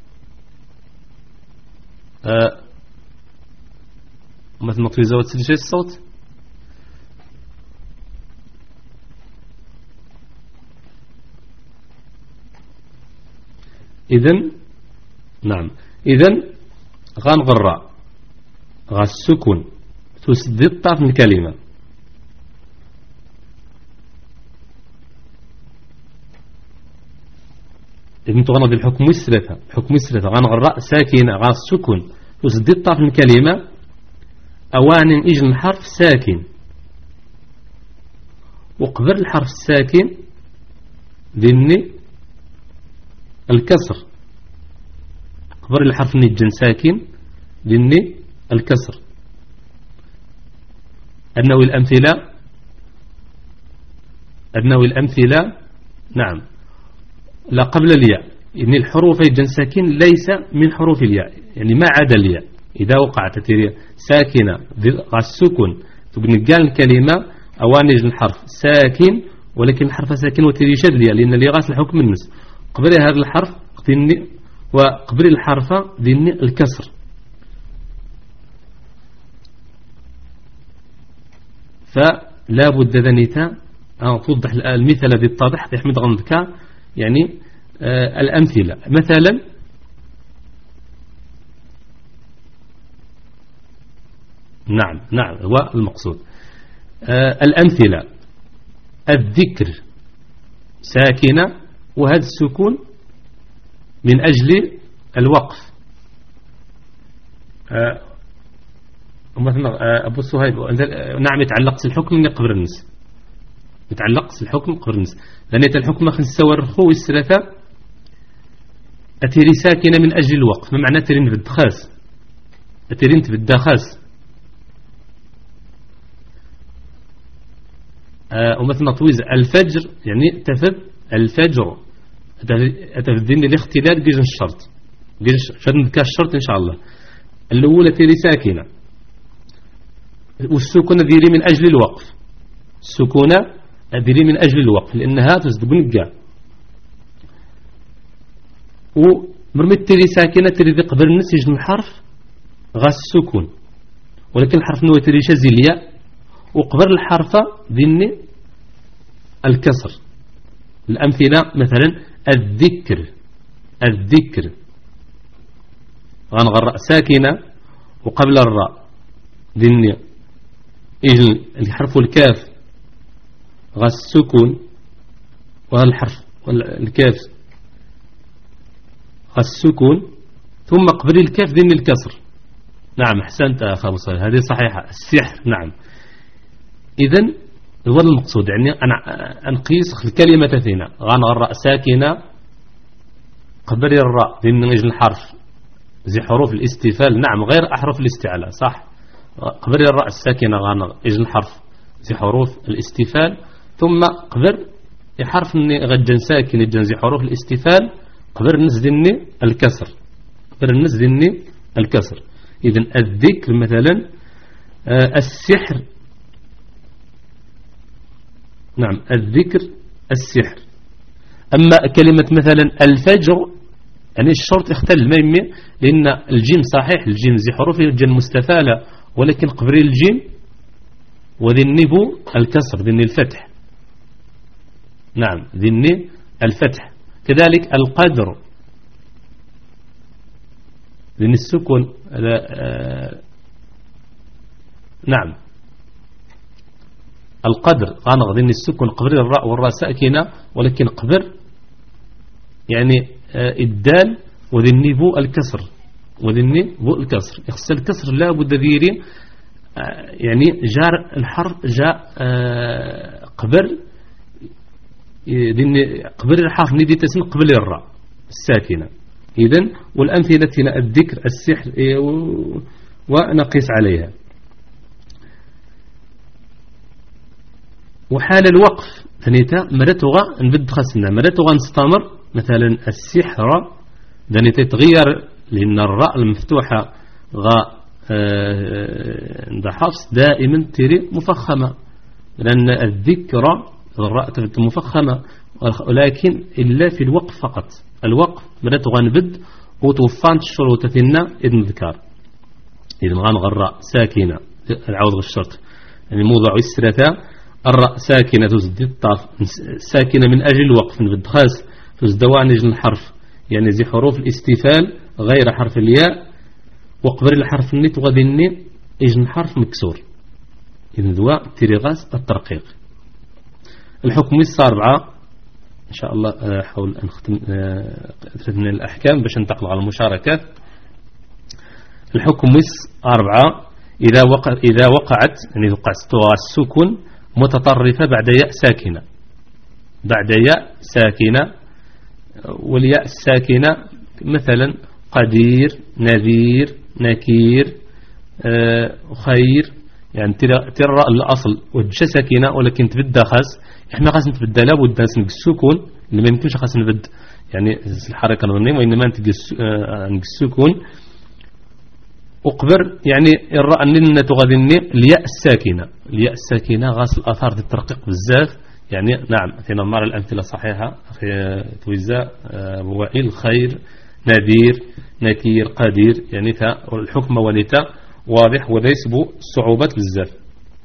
أه مثل ما تفيزا وتسجل الصوت. إذن نعم إذن غنغ الراء غا السكون تسد الطرف من الكلمة إذن تغنى بالحكم الثلاثة حكم الثلاثة غنغ الراء ساكنة غا السكون تسد الطرف من الكلمة أوان إجن الحرف ساكن وقبل الحرف الساكن ذني الكسر قبل الحرف نجن ساكن ذني الكسر. أنه الأمثلة أنه الأمثلة نعم لا قبل الياء يعني الحروف يجن ساكن ليس من حروف الياء يعني ما عدا الياء. إذا وقعت تيري ساكنة السكون تقول قال الكلمة أوانج الحرف ساكن ولكن الحرف ساكن وتيري شد الياء لأن اللي غاس الحكم النس قبل هذا الحرف قتني وقبل الحرف ديني الكسر. فلا بد ذنيتا أن توضح المثال الذي اتضح يحمد غنضك يعني آه الأمثلة. مثلا نعم نعم هو المقصود. آه الأمثلة: الذكر ساكنة وهذا السكون من أجل الوقف. آه مثلا أبو صهيب نعم يتعلق الحكم من قبل النس، يتعلق الحكم قبل النس لأن الحكم خمسة والرخو الثلاثة أتيري ساكنة من أجل الوقف. ما معنى ترين بالدخاس؟ أتيرين بالدخاس. آه ومثلا طويز الفجر يعني تفد الفجر أتفدين الاختلال جيجن الشرط جيجن شرط الشرط إن شاء الله. الأولى تيري ساكنة والسكونة ديري من أجل الوقف، السكونة ديري من أجل الوقف لأنها تصدقون كاع. ومرمت تيري ساكنة تيري ذي قبل النس يجن الحرف غاس السكون، ولكن الحرف نوى تيري شازيليا وقبل الحرف ذني الكسر. الأمثلة مثلا الذكر الذكر غنغر ساكنة وقبل الراء ذني إجل الحرف الكاف غاس السكون والحرف الكاف غاس السكون ثم قبل الكاف ذني الكسر. نعم أحسنت أخا مصطفى هذه صحيحة. السحر نعم. إذن هو المقصود يعني أنا أنقيس الكلمة ثينا غنغر ساكنة قبل الراء ذني إجل الحرف زي حروف الاستفال. نعم غير أحرف الاستعلاء صح. قبل الراء الساكنة غانغ إجن الحرف زي حروف الاستفال ثم قبل حرف غجن ساكن يجن زي حروف الاستفال قبل نزدني الكسر قبل نزدني الكسر. إذن الذكر مثلا آه السحر نعم الذكر السحر. أما كلمة مثلا الفجر يعني الشرط اختل ما يمي لأن الجيم صحيح الجيم زي حروف الجن مستفالة ولكن قبل الجيم وذي النبو الكسر ذي الفتح. نعم ذي الفتح. كذلك القدر ذي السكون آه نعم القدر غانغ ذي السكون قبل الراء والراء ساكنة ولكن قبل يعني آه الدال وذي النبو الكسر وذي النبو الكسر. يخص الكسر لا بد ذيرين آه يعني جار الحرف جاء آه قبل قبل الحرف ندي تسمى قبل الراء الساكنة. إذن والأمثلة هنا الذكر السحر ونقيس عليها. وحال الوقف ثانيتا مرتغى نبد خسنا مرتغى نستمر مثلا السحر ثانيتا تغير لأن الراء المفتوحة غاء عند حفص دائما تري مفخمة لأن الذكرى الراء تبت مفخمة ولكن إلا في الوقف فقط. الوقف بدأت غنبد وتوفانت الشروط ثنا إذن ذكار. إذن غنغ الراء ساكنة العوض بالشرط يعني موضع السرثة الراء ساكنة تزد الطاف ساكنة من أجل الوقف نبد خاص تزدوان نجل الحرف يعني زي حروف الاستفال غير حرف الياء وقبل الحرف النت وغادي النت إجن حرف مكسور. إذن ذواء تريغاس الترقيق. الحكم السابعة إن شاء الله حاول أن نختم ثلاث من الأحكام باش ننتقل على المشاركات. الحكم أربعة إذا وقع إذا وقعت يعني وقعت السكون متطرفة بعد ياء ساكنة بعد ياء ساكنة والياء الساكنة مثلا قدير نذير نكير آه خير يعني ترى ترى الأصل وجه ساكنة ولكن تبدأ خاص إحنا خاص نتبدأ لابد نسمع السكون اللي ما يمكنش خاص نبد يعني الحركة الغنية وإنما نتجي السكون أقبر يعني الراء أننا تغذني الياء الساكنة الياء الساكنة غاس الآثار الترقيق بالذات يعني نعم فينا نرى الأمثلة صحيحة في تويزاء وائل خير نذير نكير قدير، يعني الحكم ونتا واضح وليس بصعوبات بزاف.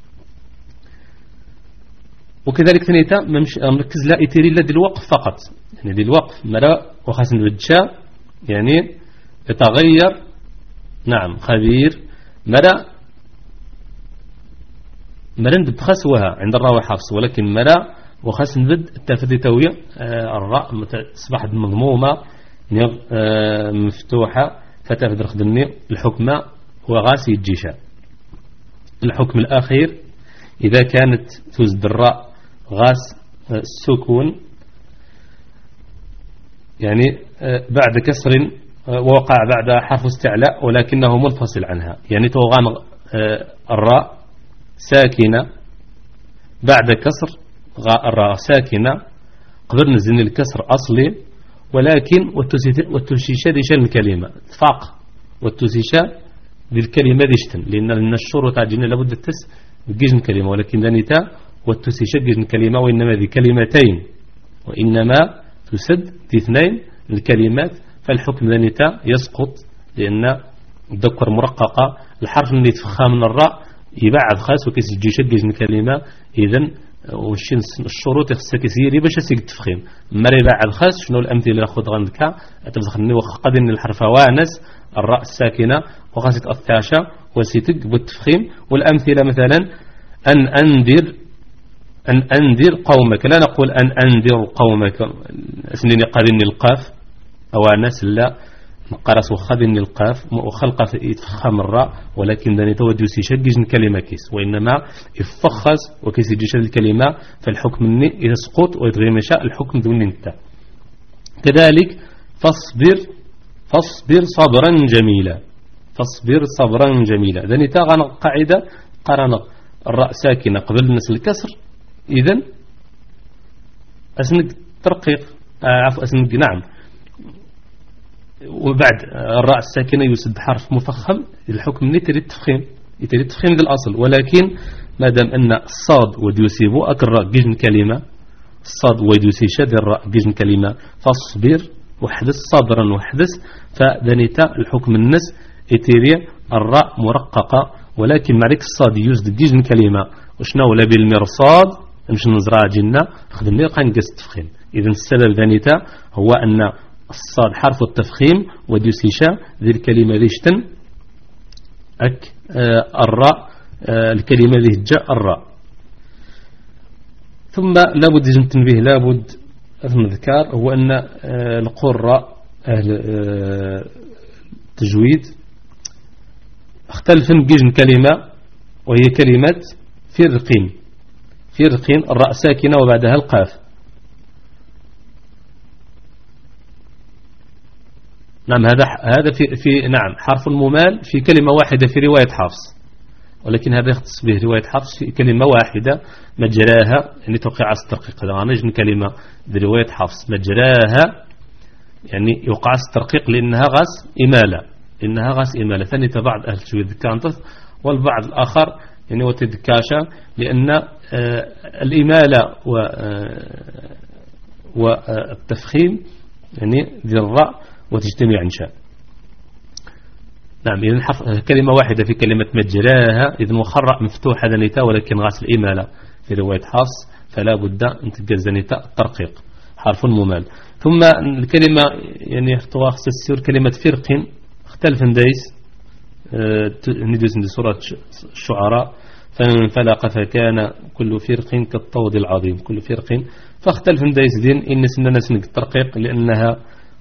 وكذلك ثانيتا مركز لا إتيري لا دي الوقف فقط، يعني دي الوقف مرا وخاص نبدشا يعني يتغير. نعم خبير مرا مرا ندب خسوها عند الراء وحفص، ولكن مرا وخاص نبد التفديتوية الراء أصبحت مضمومة مفتوحة فتفدر خدمني الحكمة وغاس يجيشا. الحكم الأخير إذا كانت تزد الراء غاس السكون، يعني بعد كسر ووقع بعد حرف استعلاء ولكنه منفصل عنها، يعني توغان الراء ساكنة بعد كسر الراء ساكنة قبل نزل الكسر أصلي، ولكن والتسيشة دي شان الكلمة فاق والتسيشة للكلمة ديشتن، لأن الشروط عجينا لابد التس بجيجن كلمة، ولكن دانيتا والتسيشة جيجن كلمة، وإنما ذي كلمتين وإنما تسد في اثنين الكلمات، فالحكم دانيتا يسقط لأن الذكر مرققة الحرف اللي يتفخى من الراء يبعد خاص وكيس الجيشة جيجن كلمة. إذن وشين الشروط يخصها كثير باش يسيق التفخيم مري بعد خاص. شنو الأمثلة اللي أخذ غندك تبزخني وقد إن الحرف وانس الراء الساكنة وخاصة الثاشة وسيتق بالتفخيم. والأمثلة مثلا أن أنذر أن أنذر قومك، لا نقول أن أنذر قومك أسنين قابلني القاف أوانس لا قرص وخذني القاف وخلق يتفخم الراء، ولكن داني تودي يسجج كلمة كيس، وإنما يفخص وكيس يجيش الكلمة فالحكم مني يسقط ويتغير مشاء الحكم دون انت. كذلك فاصبر فاصبر صبرا جميلا، فاصبر صبرا جميلا داني تاغن قاعدة قرن الراء ساكنة قبل الناس الكسر، إذن أسنق ترقيق عفوا أسنق نعم، وبعد الراء الساكنة يسد حرف مفخم الحكم يتري التفخيم يتري التفخيم ذي الأصل، ولكن ما دام أن الصاد وديوسيبو أك الراء جيجن كلمة الصاد وديوسي شاد الراء جيجن كلمة فاصبر وحدث صبرا وحدث فدنيتا الحكم النس يتري الراء مرققة، ولكن معرك الصاد يسد جيجن كلمة وشنو لا بالمرصاد مش نزرع جنة خدمني قنقص التفخيم. إذن السبب دنيتا هو أن الصاد حرف التفخيم وديوسيشا ذي الكلمة ليشتن أك آه الراء آه الكلمة ذي جاء الراء. ثم لابد تنبيه لابد نذكر هو أن آه القراء أهل آه تجويد اختلفن بجن كلمة وهي كلمة فرقين فرقين الراء ساكنة وبعدها القاف. نعم هذا هذا في في نعم حرف الممال في كلمة واحدة في رواية حفص، ولكن هذا يختص به رواية حفص في كلمة واحدة مجراها يعني توقع الترقيق. هذا نجن كلمة برواية حفص مجراها يعني يوقع الترقيق لأنها غاس إمالة إنها غاس إمالة. ثاني بعض أهل التجويد كانت والبعض الآخر يعني وتذكاشا لأن آه الإمالة و آه والتفخيم يعني ذي الراء وتجتمع إنشاء. نعم إذن كلمة واحدة في كلمة مجراها إذن مخرع مفتوح هذا نتاء ولكن غاس الإمالة في رواية حفص فلا بد أن تجز نتاء الترقيق حرف ممال. ثم الكلمة يعني تواخص السير كلمة فرق اختلف نديس نديس نديس سورة الشعراء فانفلق فكان كل فرق كالطود العظيم كل فرق فاختلف نديس دين إن سننا سنك الترقيق لأنها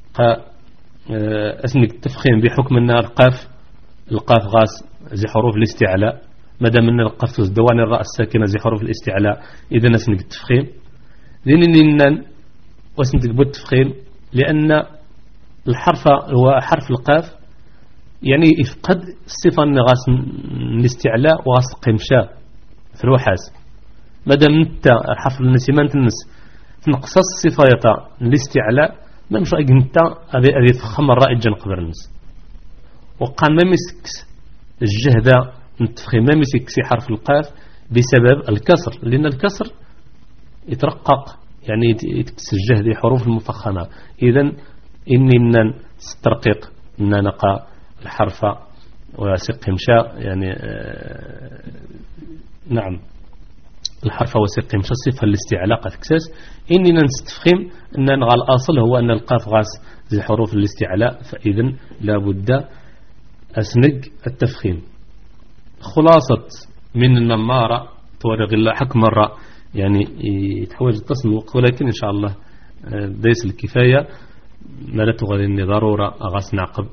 اسمك التفخيم بحكم أن القاف القاف غاس زي حروف الاستعلاء ما دام أن القاف تزدوان الراء الساكنة زي حروف الاستعلاء إذا اسمك التفخيم لأن إنن واسمك بالتفخيم لأن الحرف هو حرف القاف يعني يفقد الصفة أن غاس الاستعلاء وغاس القمشاء في الوحاس ما دام أنت الحرف النسيمان تنس تنقص الصفة الاستعلاء ما مش أجي أنت أبي تفخم الرأي جن قبر الناس وقال ما مسكس الجهدة التفخيم ما مسكس حرف القاف بسبب الكسر لأن الكسر يترقق يعني يتكس الجهد حروف المفخمة. إذن إني من الترقيق ننقى الحرف وسق مشاء يعني آه نعم الحرف وسق مشاء صفة الاستعلاء كساس إني نستفخم أن نغى الأصل هو أن القاف غاس زي حروف الاستعلاء فإذن لابد أسنق التفخيم. خلاصة من النمارة تورغ الله حك مرة يعني يتحوج التصل الوقت ولكن إن شاء الله ديس الكفاية ما لا تغذيني ضرورة أغاس نعقب.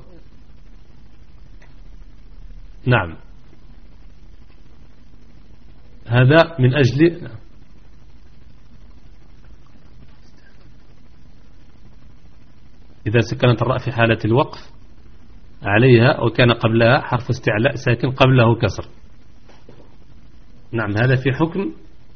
نعم هذا من أجل إذا سكنت الراء في حالة الوقف عليها وكان قبلها حرف استعلاء ساكن قبله كسر. نعم هذا في حكم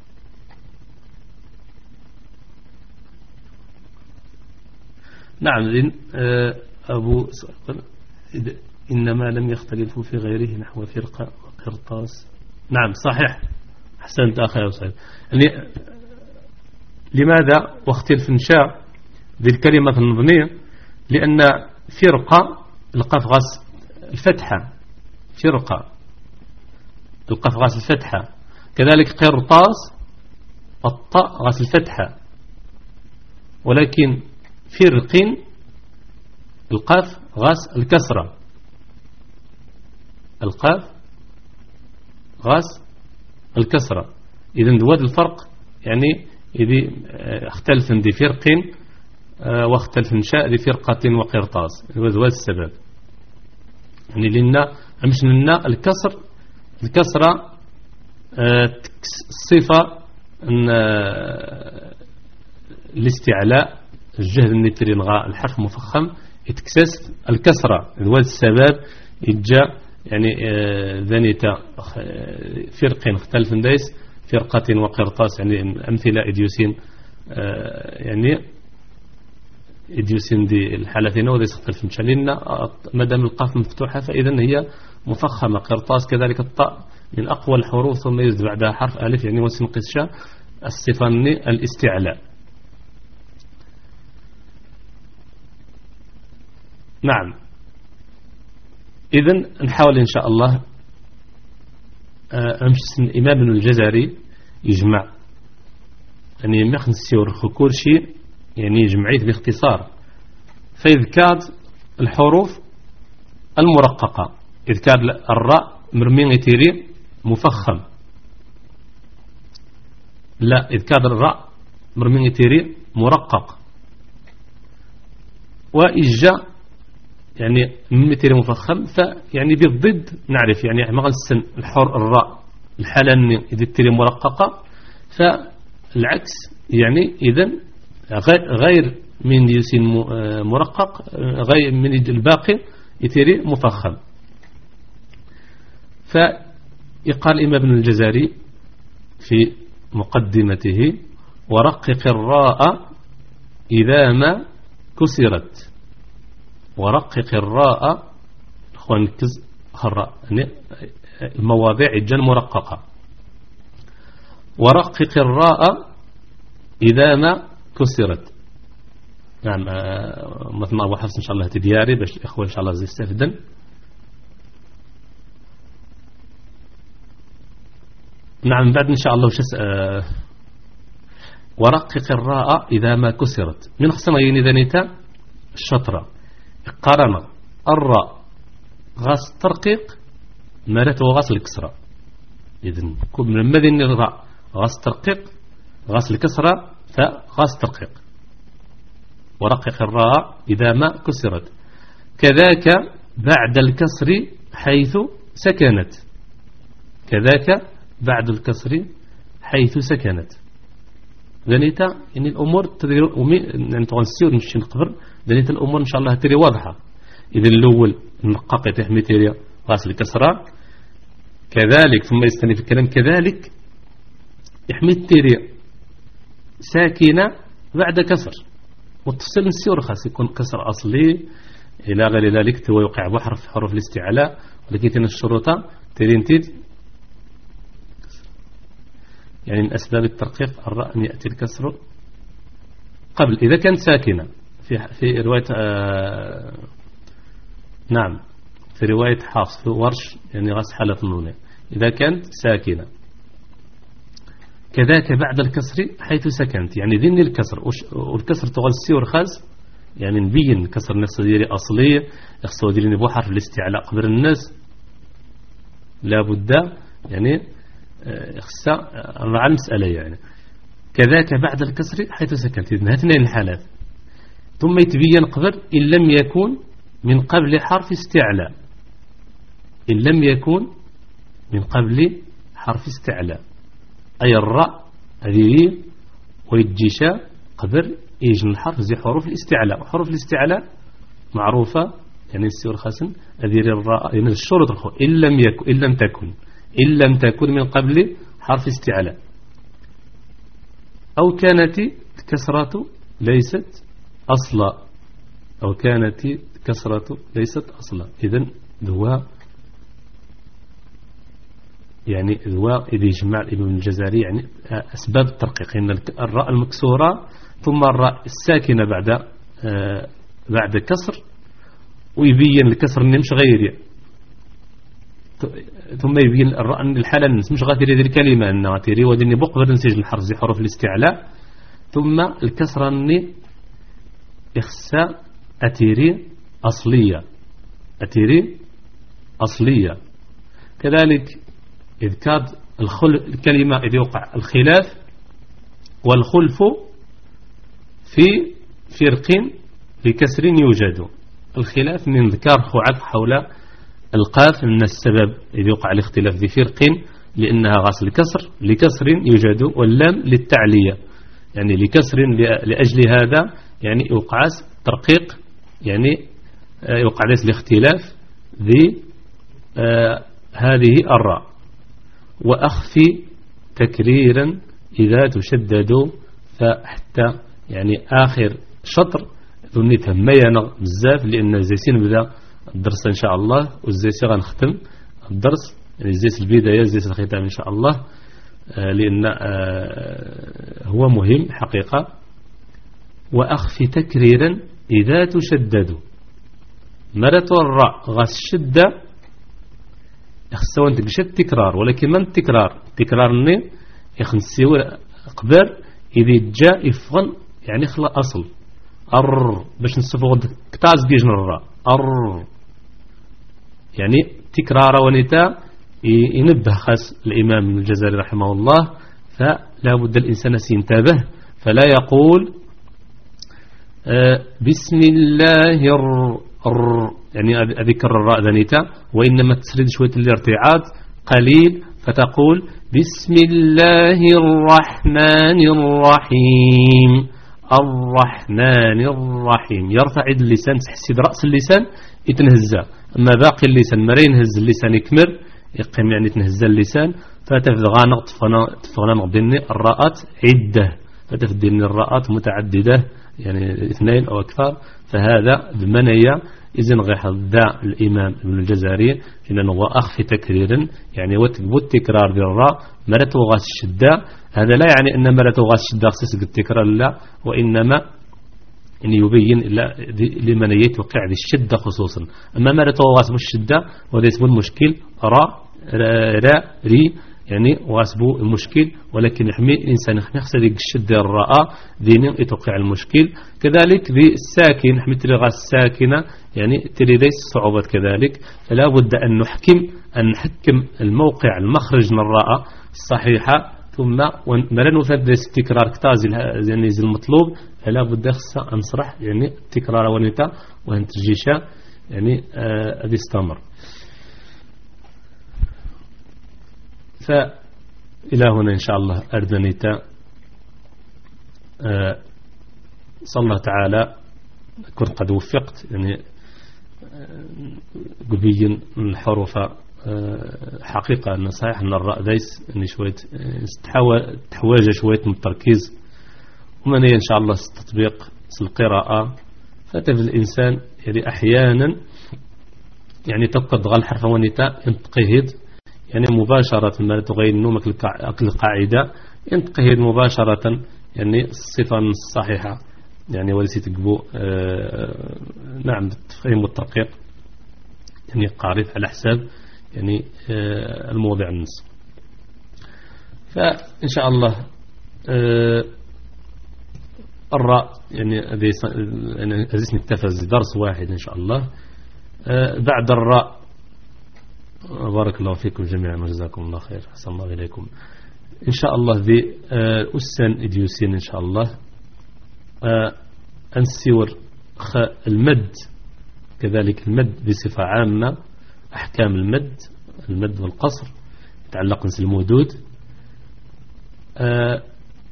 نعم أبو إنما لم يختلفوا في غيره نحو فرقة وقرطاس. نعم صحيح حسنت أخي يا أستاذ. يعني لماذا واختلف انشاء ذي الكلمة النظمية؟ لأن فرقة القاف غاس الفتحة فرقة القاف غاس الفتحة كذلك قرطاس الطاء غاس الفتحة ولكن فرق القاف غاس الكسرة القاف غاس الكسرة. إذن دواد الفرق يعني إذا اختلف دي فرق واختلف انشاء دي فرقة وقرطاس هو السبب يعني لنا مش لنا الكسر الكسرة الصفة الاستعلاء الجهد النتري نغاء الحرف مفخم يتكسس الكسرة هو السبب إجا يعني ذنيتا فرق اختلف ديس فرقة وقرطاس يعني أمثلة إديوسين يعني إديوسين دي الحالتين وديس اختلف مشالين مدام القاف مفتوحة فإذن هي مفخمة. قرطاس كذلك الطاء من أقوى الحروف ثم يزد بعدها حرف ألف يعني واسم قسشة الصفة الاستعلاء. نعم إذن نحاول إن شاء الله أمشي الإمام ابن الجزري يجمع يعني يمخن السيور خكور شيء يعني يجمعيت باختصار فيذكار الحروف المرققة يذكار الراء مرمين يتيري مفخم لا يذكار الراء مرمين يتيري مرقق وإجا يعني متر مفخم فيعني بالضد نعرف يعني ما غنسن الحر الراء الحالة إذا تري مرققة فالعكس يعني إذن غير من يسين مرقق غير من الباقي يتري مفخم. فيقال الإمام ابن الجزري في مقدمته ورقق الراء إذا ما كسرت ورقق الراء اخوان كز الراء يعني المواضيع الجن مرققة ورقق الراء إذا ما كسرت. نعم مثل ما أبو حفص إن شاء الله تدياري باش الإخوة إن شاء الله يستفدن. نعم بعد إن شاء الله وش ورقق الراء إذا ما كسرت من خصنا ينذنيتا الشطرة قارن الراء غاس ترقيق مرت وغاس الكسرة. إذن كل من المدن الراء غاس ترقيق غاس الكسرة فغاس ترقيق ورقق الراء إذا ما كسرت كذاك بعد الكسر حيث سكنت كذاك بعد الكسر حيث سكنت. دنيتا إن الأمور تدري ومي نتغنسير نشين قبر دنيتا الأمور إن شاء الله تري واضحة. إذا الأول نقاق تحمي تيريا غاس الكسرة كذلك ثم يستني في الكلام كذلك يحمي تيريا ساكنة بعد كسر متصل السيور خاص يكون كسر أصلي إلى غير ذلك ويوقع بحرف حروف الاستعلاء ولكن الشروطة ترين تيد يعني من أسباب الترقيق الراء أن يأتي الكسر قبل إذا كانت ساكنة في في رواية آه نعم في رواية حفص في ورش يعني غاس حالة النون إذا كانت ساكنة. كذاك بعد الكسر حيث سكنت يعني ذن الكسر والكسر تغلسي ورخاز يعني نبين الكسر نفسه ديالي أصلية يخصو ديالي بو حرف الاستعلاء قبل الناس لابد يعني يخص مع المسألة يعني. كذاك بعد الكسر حيث سكنت إذن هاتنين الحالات. ثم يتبين قبل إن لم يكن من قبل حرف استعلاء إن لم يكن من قبل حرف استعلاء أي الراء هذه ويتجيشا قبل يجن الحرف زي حروف الاستعلاء وحروف الاستعلاء معروفة يعني السور خاسن هذه الراء يعني الشروط الخو إن لم يكن إن لم تكن إن لم تكن من قبل حرف استعلاء أو كانت كسرة ليست أصلا أو كانت كسرة ليست أصلا إذن ذو يعني ذو إذا يجمع ابن الجزري يعني أسباب الترقيق إن الراء المكسورة ثم الراء الساكنة بعد آه بعد كسر ويبين الكسر مش غير ثم يبين الراء الحالة مش غير هذه الكلمة أن غاتيري ودني بقبل نسيج الحرف زي حروف الاستعلاء ثم الكسر أني إخساء أتيري أصلية أتيري أصلية. كذلك إذ كاد الخل الكلمة إذ يوقع الخلاف والخلف في فرق بكسر يوجد الخلاف من ذكار خوعك حول القاف من السبب إذ يوقع الاختلاف في فرق لأنها غاس الكسر لكسر يوجد واللام للتعلية يعني لكسر لأجل هذا يعني يوقع ترقيق يعني يوقع ليس الاختلاف ذي آه هذه الراء. وأخفي تكريرا إذا تشدد فحتى يعني آخر شطر ذني تهمينا بزاف لأن زيسين بدأ الدرس إن شاء الله والزيسي غنختم الدرس يعني زيس البداية زيس الختام إن شاء الله آه لأن آه هو مهم حقيقة. وأخفي تكريرا إذا تشدد مرة الراء غاس الشدة يخصو أن تقشد تكرار ولكن من التكرار تكرار ني يخنسيو قبر إذا جاء يفغن يعني خلا أصل أر باش نصفو كتاز بيجن الراء أر يعني تكرار ونتا ينبه خاص الإمام الجزري رحمه الله فلا بد الإنسان سينتبه فلا يقول آه بسم الله الر يعني أذكر الراء ذنيتا وإنما تسرد شوية الارتعاد قليل فتقول بسم الله الرحمن الرحيم الرحمن الرحيم يرفع اللسان تحسد رأس اللسان يتنهزى أما باقي اللسان ما ينهز اللسان يكمر يقيم يعني تنهز اللسان فتفغانا تفغانا نغدني الراءات عدة فتفدني الراءات متعددة يعني اثنين أو أكثر فهذا بمنية إذن غير ذا الإمام ابن الجزري إنه هو أخفي تكريرا يعني وتكبو التكرار بالراء مرة غاس الشدة هذا لا يعني أن مرة غاس الشدة خصيص التكرار لا وإنما إن يبين لمن يتوقع ذي الشدة خصوصا. أما مرة غاس الشدة وهذا اسمه المشكل راء را ري يعني واسبو المشكل ولكن يحمي الإنسان يخسر الشدة الراء ذين يتوقع المشكل. كذلك بالساكن حمي تلغى الساكنة يعني تريديس الصعوبات كذلك فلا بد أن نحكم أن نحكم الموقع المخرج من الراء الصحيحة ثم مرن وثبت استكرار كتازي يعني المطلوب فلا بد أن نصرح يعني تكرار ونتا وأن تجيشا يعني أذي استمر. فإلى هنا إن شاء الله أردنيتا أه صلى الله تعالى كنت قد وفقت يعني قبيا الحروف أه حقيقة أن صحيح أن الراء دايس أن شوية تحواج شوية من التركيز ومن هي إن شاء الله تطبيق القراءة فتف الإنسان يعني أحيانا يعني تبقى غال حرف ونتا ينتقهد يعني مباشرة ما تغير نومك القاعدة ينتقهد مباشرة يعني الصفة الصحيحة يعني وليس تقبو نعم بالتفخيم والترقيق يعني قارف على حساب يعني الموضع النص. فإن شاء الله الراء يعني هذا نتفز درس واحد إن شاء الله. بعد الراء بارك الله فيكم جميعا وجزاكم الله خير حسن الله إليكم. إن شاء الله ذي أسن إديوسين إن شاء الله أنسيور المد كذلك المد بصفة عامة أحكام المد المد والقصر يتعلق بالمدود. آه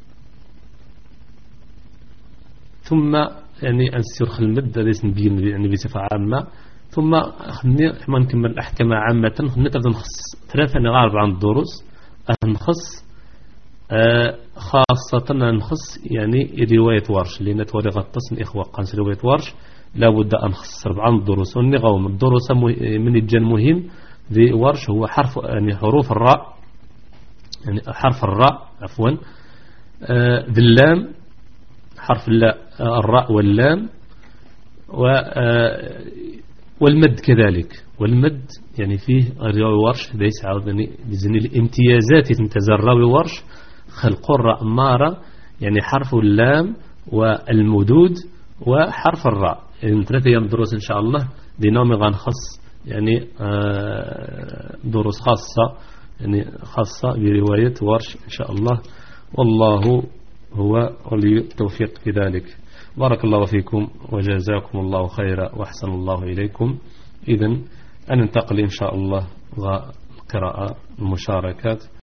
ثم يعني أنسيور المد هذا نبين يعني بصفة عامة. ثم خلني ما نكمل الأحكام عامة خلني تبدأ نخص ثلاثة نغارب عن الدروس نخص آه خاصة نخص يعني رواية ورش لأن توري غطس إخوة قانس رواية ورش لابد أن نخص عن الدروس والنغوم الدروس من الجن مهم ذي ورش هو حرف يعني حروف الراء يعني حرف الراء عفوا آه ذي اللام حرف اللا الراء واللام والمد كذلك. والمد يعني فيه الراوي ورش ليس عاوزني بزني الامتيازات تنتزل الراوي ورش خلق الراء مارة يعني حرف اللام والمدود وحرف الراء يعني ثلاثة أيام دروس إن شاء الله دينامي غنخص يعني دروس خاصة يعني خاصة برواية ورش إن شاء الله. والله هو ولي التوفيق في ذلك. بارك الله فيكم وجزاكم الله خيرا وأحسن الله إليكم. إذن أن ننتقل إن شاء الله القراءة المشاركات.